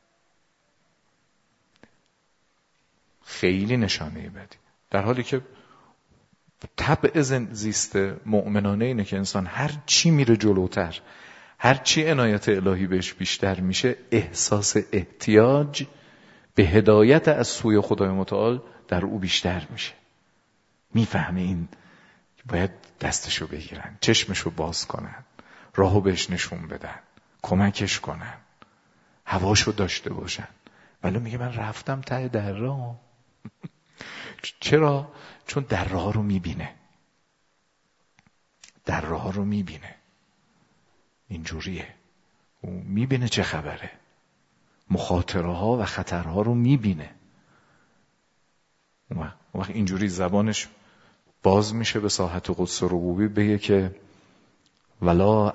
S1: خیلی نشانه بدی. در حالی که طبع زیست مؤمنانه اینه که انسان هر چی میره جلوتر، هر چی عنایت الهی بهش بیشتر میشه، احساس احتیاج به هدایت از سوی خدای متعال در او بیشتر میشه. میفهمه این باید دستشو بگیرن، چشمشو باز کنن، راهو بهش نشون بدن، کمکش کنن، هواشو داشته باشن. ولی میگه من رفتم ته دره. چرا؟ چون دره ها رو میبینه، دره ها رو میبینه، اینجوریه، او میبینه چه خبره، مخاطره ها و خطرها رو میبینه. اون وقت اینجوری زبانش باز میشه به ساحت قدس ربوبی، بگه که ولا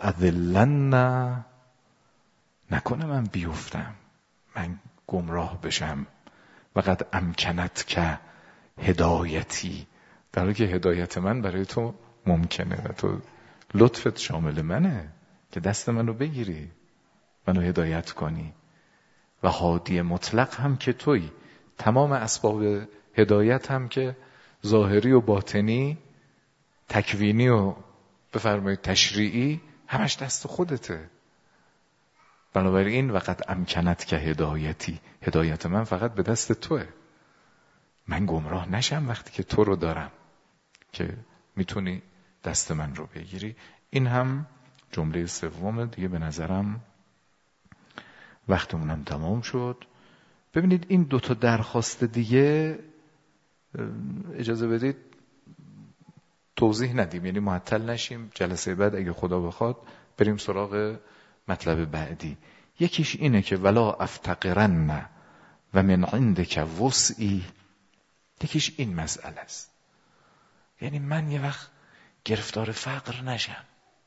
S1: اذلن، نکنه من بیفتم، من گمراه بشم وقد امکنت که هدایتی، در حالی که هدایت من برای تو ممکنه و تو لطفت شامل منه که دست منو بگیری، منو هدایت کنی. و هادی مطلق هم که تویی، تمام اسباب هدایت هم که ظاهری و باطنی، تکوینی و بفرمایید تشریعی، همش دست خودته. بنابراین وقد امکنت که هدایتی، هدایت من فقط به دست توه. من گمراه نشم وقتی که تو رو دارم که میتونی دست من رو بگیری. این هم جمله سوم دیگه. به نظرم وقتمونم تمام شد. ببینید این دوتا درخواست دیگه اجازه بدید توضیح ندیم، یعنی معطل نشیم، جلسه بعد اگه خدا بخواد بریم سراغ مطلب بعدی. یکیش اینه که ولا افتقرن و من عندک وسعی، یکیش این مسئله است، یعنی من یه وقت گرفتار فقر نشم.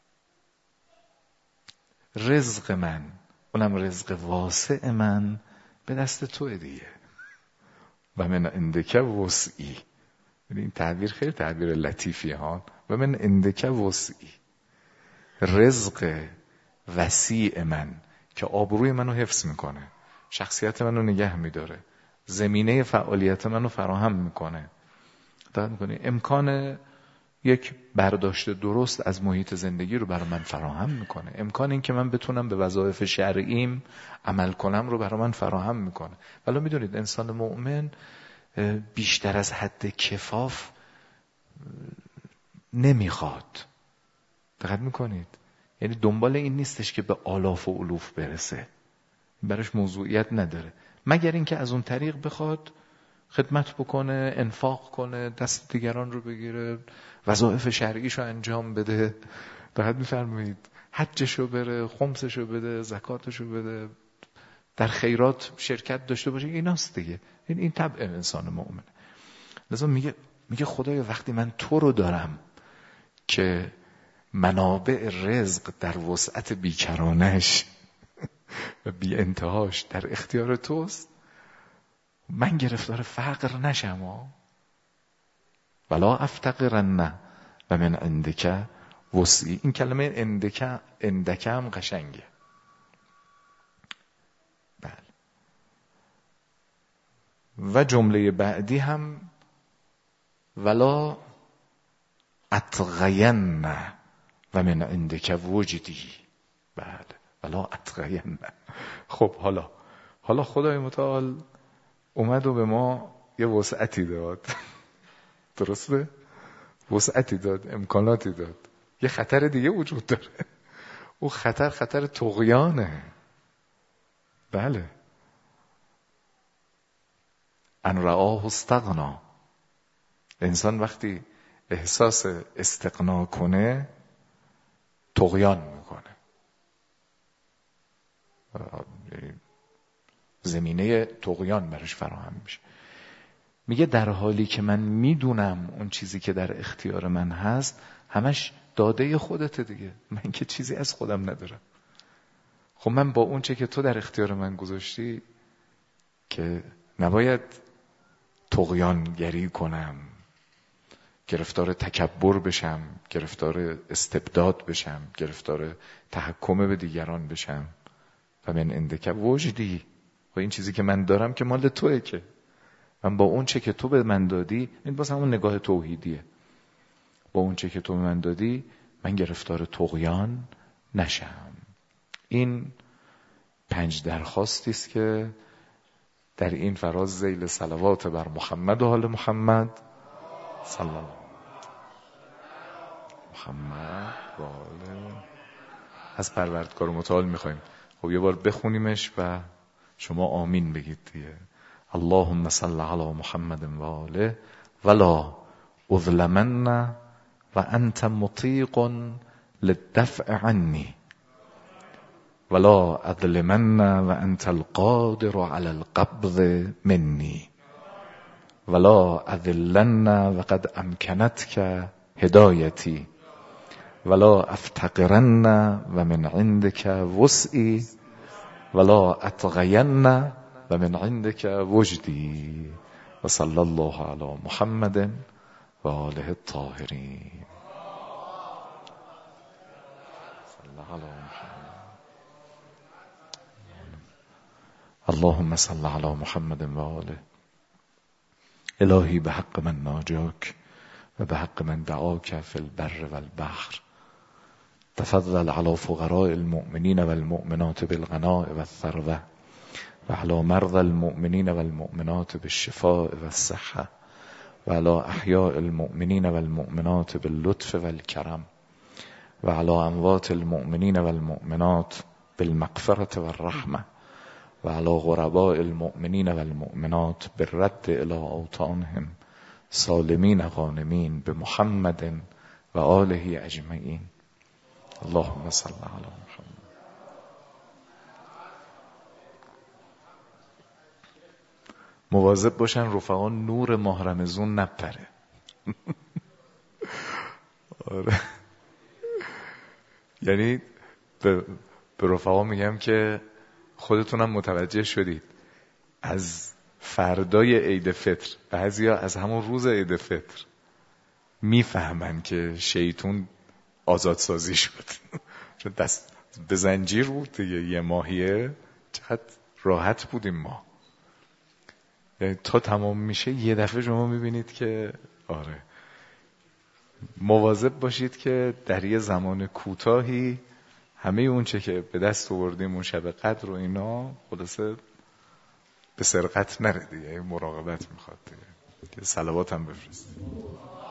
S1: رزق من، اونم رزق واسع من، به دست توه دیگه. و من عندک وسعی، این تعبیر خیلی تعبیر لطیفیه ها. و من عندک وسعی، رزق وسیع من که آبروی منو حفظ میکنه، شخصیت منو نگه میداره، زمینه فعالیت منو فراهم میکنه. دقت میکنی امکان یک برداشت درست از محیط زندگی رو برای من فراهم میکنه، امکان این که من بتونم به وظایف شرعیم عمل کنم رو برای من فراهم میکنه. ولی میدونید انسان مؤمن بیشتر از حد کفاف نمیخواد. دقت میکنید؟ یعنی دنبال این نیستش که به آلاف و الوف برسه، براش موضوعیت نداره، مگر اینکه از اون طریق بخواد خدمت بکنه، انفاق کنه، دست دیگران رو بگیره، وظایف شرعیشو انجام بده. دقت میفرمایید؟ حجشو بره، خمسشو بده، زکاتشو بده، در خیرات شرکت داشته باشه. ایناست دیگه، این این طبع انسان مؤمنه. لذا میگه میگه خدایا وقتی من تو رو دارم که منابع رزق در وسعت بیکرانش و بی انتهاش در اختیار توست، من گرفتار فقر نشم. ولا افتقرن و من عندک وسعی. این کلمه عندک عندک هم قشنگه. بله. و جمله بعدی هم ولا اتغین و من عندک وجدی. بله، ولا اتغین. خب حالا حالا خدای متعال اومد و به ما یه وسعتی داد. درسته؟ وسعتی داد، امکاناتی داد. یه خطر دیگه وجود داره، او خطر خطر طغیانه. بله. ان رآه استغنا، انسان وقتی احساس استغنا کنه طغیان میکنه، زمینه طغیان برش فراهم میشه. میگه در حالی که من میدونم اون چیزی که در اختیار من هست همش داده خودته دیگه، من که چیزی از خودم ندارم. خب من با اون چه که تو در اختیار من گذاشتی که نباید طغیان گری کنم، گرفتار تکبر بشم، گرفتار استبداد بشم، گرفتار تحکم به دیگران بشم. و من عندک وجدی، و این چیزی که من دارم که مال توئه، که من با اون چه که تو به من دادی، این باز همون نگاه توحیدیه، با اون چه که تو به من دادی من گرفتار طغیان نشم. این پنج درخواستی است که در این فراز ذیل صلوات بر محمد و آل محمد صلی الله محمد و آل از پروردگار متعال میخوایم. خب یه بار بخونیمش و شما آمین بگید دیگه. اللهم صل علی محمد و آله ولا اظلمن و انت مطیق للدفع عنی ولا اظلمن و انت القادر علی القبض منی ولا اذلن و قد امکنتک هدایتی ولا افتقرن و من عندك وسعی ولا اتغین و من عندك وجدی و صلی الله علی محمد و آله الطاهرین. اللهم صل علی محمد و آله. الهی به حق من ناجاک و به حق من دعاک فی البر و البحر، تفضل على فقراء المؤمنین و المؤمنات بالغناء و الثروة و على مرضى المؤمنین و المؤمنات بالشفاء و الصحة و على احیاء المؤمنین و المؤمنات باللطف و الکرم و على اموات المؤمنین و المؤمنات بالمغفرة و الرحمة و على غرباء المؤمنین و المؤمنات بالرد الى اوطانهم سالمین غانمین بمحمد و آله اجمعین. اللهم صل علی محمد. مواظب باشن رفقا نور ماه رمضان نپره. آره. یعنی به رفقا میگم که خودتونم متوجه شدید از فردای عید فطر بعضیا از همون روز عید فطر میفهمن که شیطون آزادسازی شد. چون دست به زنجیر بود دیگه یه ماهیه، چقدر راحت بودیم ما. یعنی تا تمام میشه یه دفعه شما میبینید که آره. مواظب باشید که در یه زمان کوتاهی همه اون چه که به دست آوردیم اون شب قدر و اینا خلاصه به سرقت نره دیگه. مراقبت میخواد دیگه. صلوات هم بفرستید.